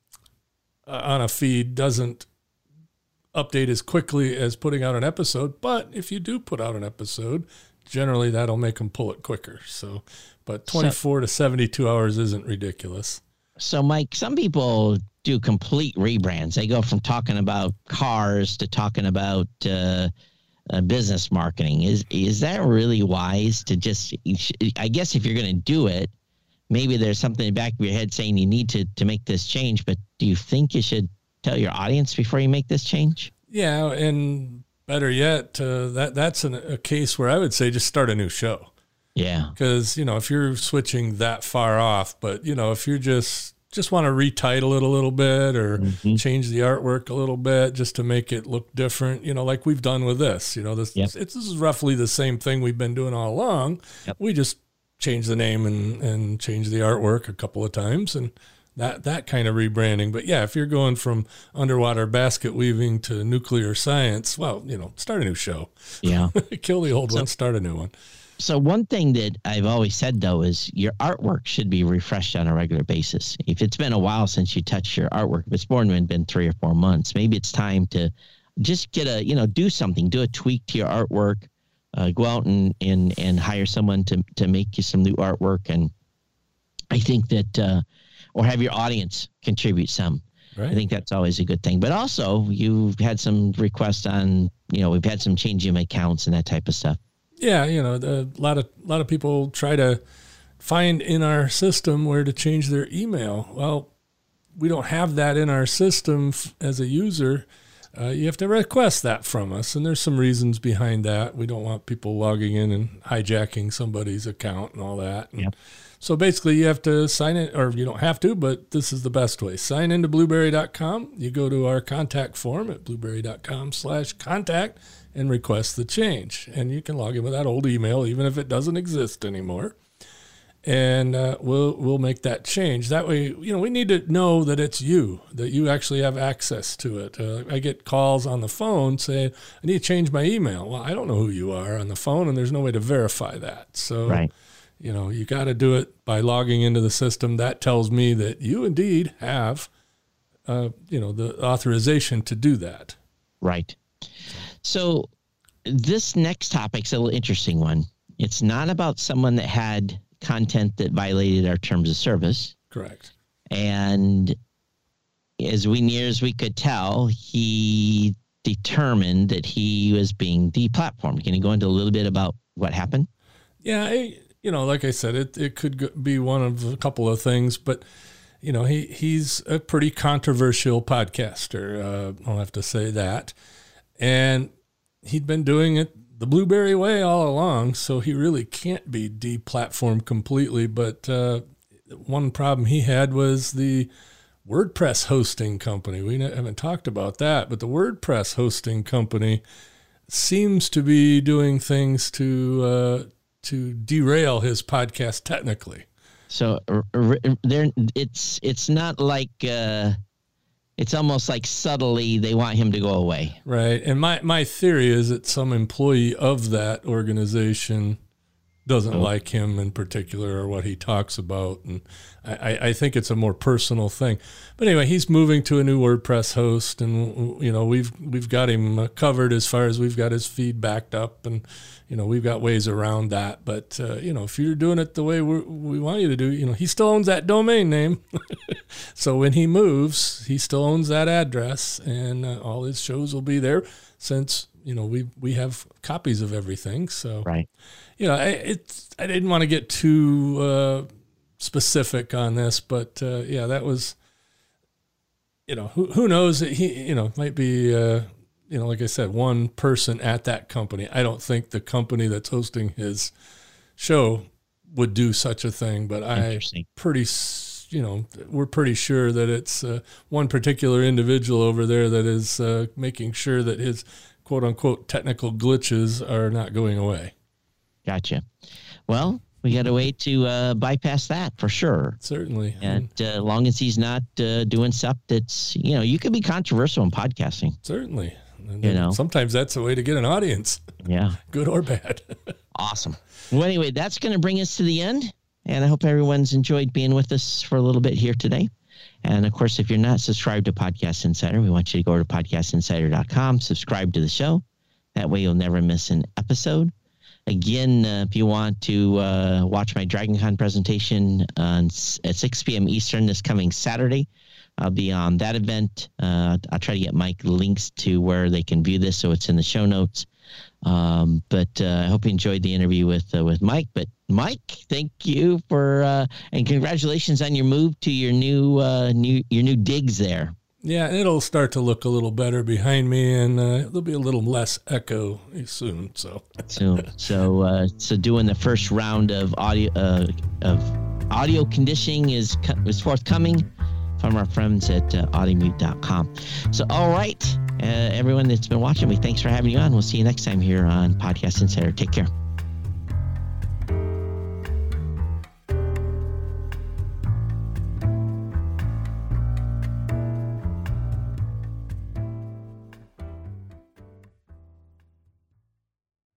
on a feed doesn't update as quickly as putting out an episode, but if you do put out an episode, generally that'll make them pull it quicker. So, but twenty-four so, to seventy-two hours isn't ridiculous. So, Mike, some people do complete rebrands. They go from talking about cars to talking about uh, uh, business marketing. Is is that really wise to just, I guess if you're going to do it, maybe there's something in the back of your head saying you need to, to make this change, but do you think you should tell your audience before you make this change? Yeah, and better yet, uh, that that's an, a case where I would say just start a new show. Yeah. Because, you know, if you're switching that far off, but, you know, if you just just want to retitle it a little bit or mm-hmm. change the artwork a little bit just to make it look different, you know, like we've done with this, you know, this, yep. it's, this is roughly the same thing we've been doing all along. Yep. We just changed the name and, and changed the artwork a couple of times and that, that kind of rebranding. But yeah, if you're going from underwater basket weaving to nuclear science, well, you know, start a new show. Yeah. Kill the old so, one, start a new one. So one thing that I've always said, though, is your artwork should be refreshed on a regular basis. If it's been a while since you touched your artwork, if it's more than been three or four months, maybe it's time to just get a, you know, do something, do a tweak to your artwork, uh, go out and, and, and hire someone to, to make you some new artwork. And I think that, uh, or have your audience contribute some. Right. I think that's always a good thing. But also you've had some requests on, you know, we've had some change in accounts and that type of stuff. Yeah, you know, a lot of a lot of people try to find in our system where to change their email. Well, we don't have that in our system as a user. Uh, you have to request that from us, and there's some reasons behind that. We don't want people logging in and hijacking somebody's account and all that. And yep. So basically, you have to sign in, or you don't have to, but this is the best way. Sign into blueberry dot com. You go to our contact form at blueberry dot com slash contact. And request the change. And you can log in with that old email, even if it doesn't exist anymore. and uh, we'll we'll make that change. That way, you know, we need to know that it's you, that you actually have access to it. Uh, I get calls on the phone saying, I need to change my email. Well, I don't know who you are on the phone, and there's no way to verify that. So, right. you know, you got to do it by logging into the system. That tells me that you indeed have, uh, you know, the authorization to do that. Right. So this next topic's a little interesting one. It's not about someone that had content that violated our terms of service. Correct. And as we near as we could tell, he determined that he was being deplatformed. Can you go into a little bit about what happened? Yeah, I, you know, like I said, it, it could be one of a couple of things, but, you know, he, he's a pretty controversial podcaster. Uh, I'll have to say that. And he'd been doing it the Blueberry way all along, so he really can't be deplatformed completely. But uh, one problem he had was the WordPress hosting company. We haven't talked about that, but the WordPress hosting company seems to be doing things to uh, to derail his podcast technically. So there, it's it's not like. Uh... It's almost like subtly they want him to go away. Right. And my, my theory is that some employee of that organization doesn't oh. like him in particular or what he talks about. And I, I think it's a more personal thing. But anyway, he's moving to a new WordPress host, and, you know, we've we've got him covered as far as we've got his feed backed up, and, you know, we've got ways around that. But, uh, you know, if you're doing it the way we're, we want you to do, you know, he still owns that domain name. So when he moves, he still owns that address, and uh, all his shows will be there since, you know, we we have copies of everything. So, right. You know, I, it's, I didn't want to get too uh, specific on this, but uh, yeah, that was, you know, who who knows that he, you know, might be, uh, you know, like I said, one person at that company. I don't think the company that's hosting his show would do such a thing, but I pretty, you know, we're pretty sure that it's uh, one particular individual over there that is uh, making sure that his quote unquote technical glitches are not going away. Gotcha. Well, we got a way to uh, bypass that for sure. Certainly. And uh, as long as he's not uh, doing stuff that's, you know, you could be controversial in podcasting. Certainly. And you know, sometimes that's a way to get an audience. Yeah. Good or bad. Awesome. Well, anyway, that's going to bring us to the end. And I hope everyone's enjoyed being with us for a little bit here today. And of course, if you're not subscribed to Podcast Insider, we want you to go to podcast insider dot com, subscribe to the show. That way you'll never miss an episode. Again, uh, if you want to uh, watch my DragonCon presentation uh, at six p.m. Eastern this coming Saturday, I'll be on that event. Uh, I'll try to get Mike links to where they can view this, so it's in the show notes. Um, but uh, I hope you enjoyed the interview with uh, with Mike. But Mike, thank you for uh, and congratulations on your move to your new uh, new your new digs there. Yeah, it'll start to look a little better behind me, and uh, there'll be a little less echo soon. So, so, so, uh, so doing the first round of audio uh, of audio conditioning is is forthcoming from our friends at uh, audimute dot com. So, all right, uh, everyone that's been watching me, thanks for having you on. We'll see you next time here on Podcast Insider. Take care.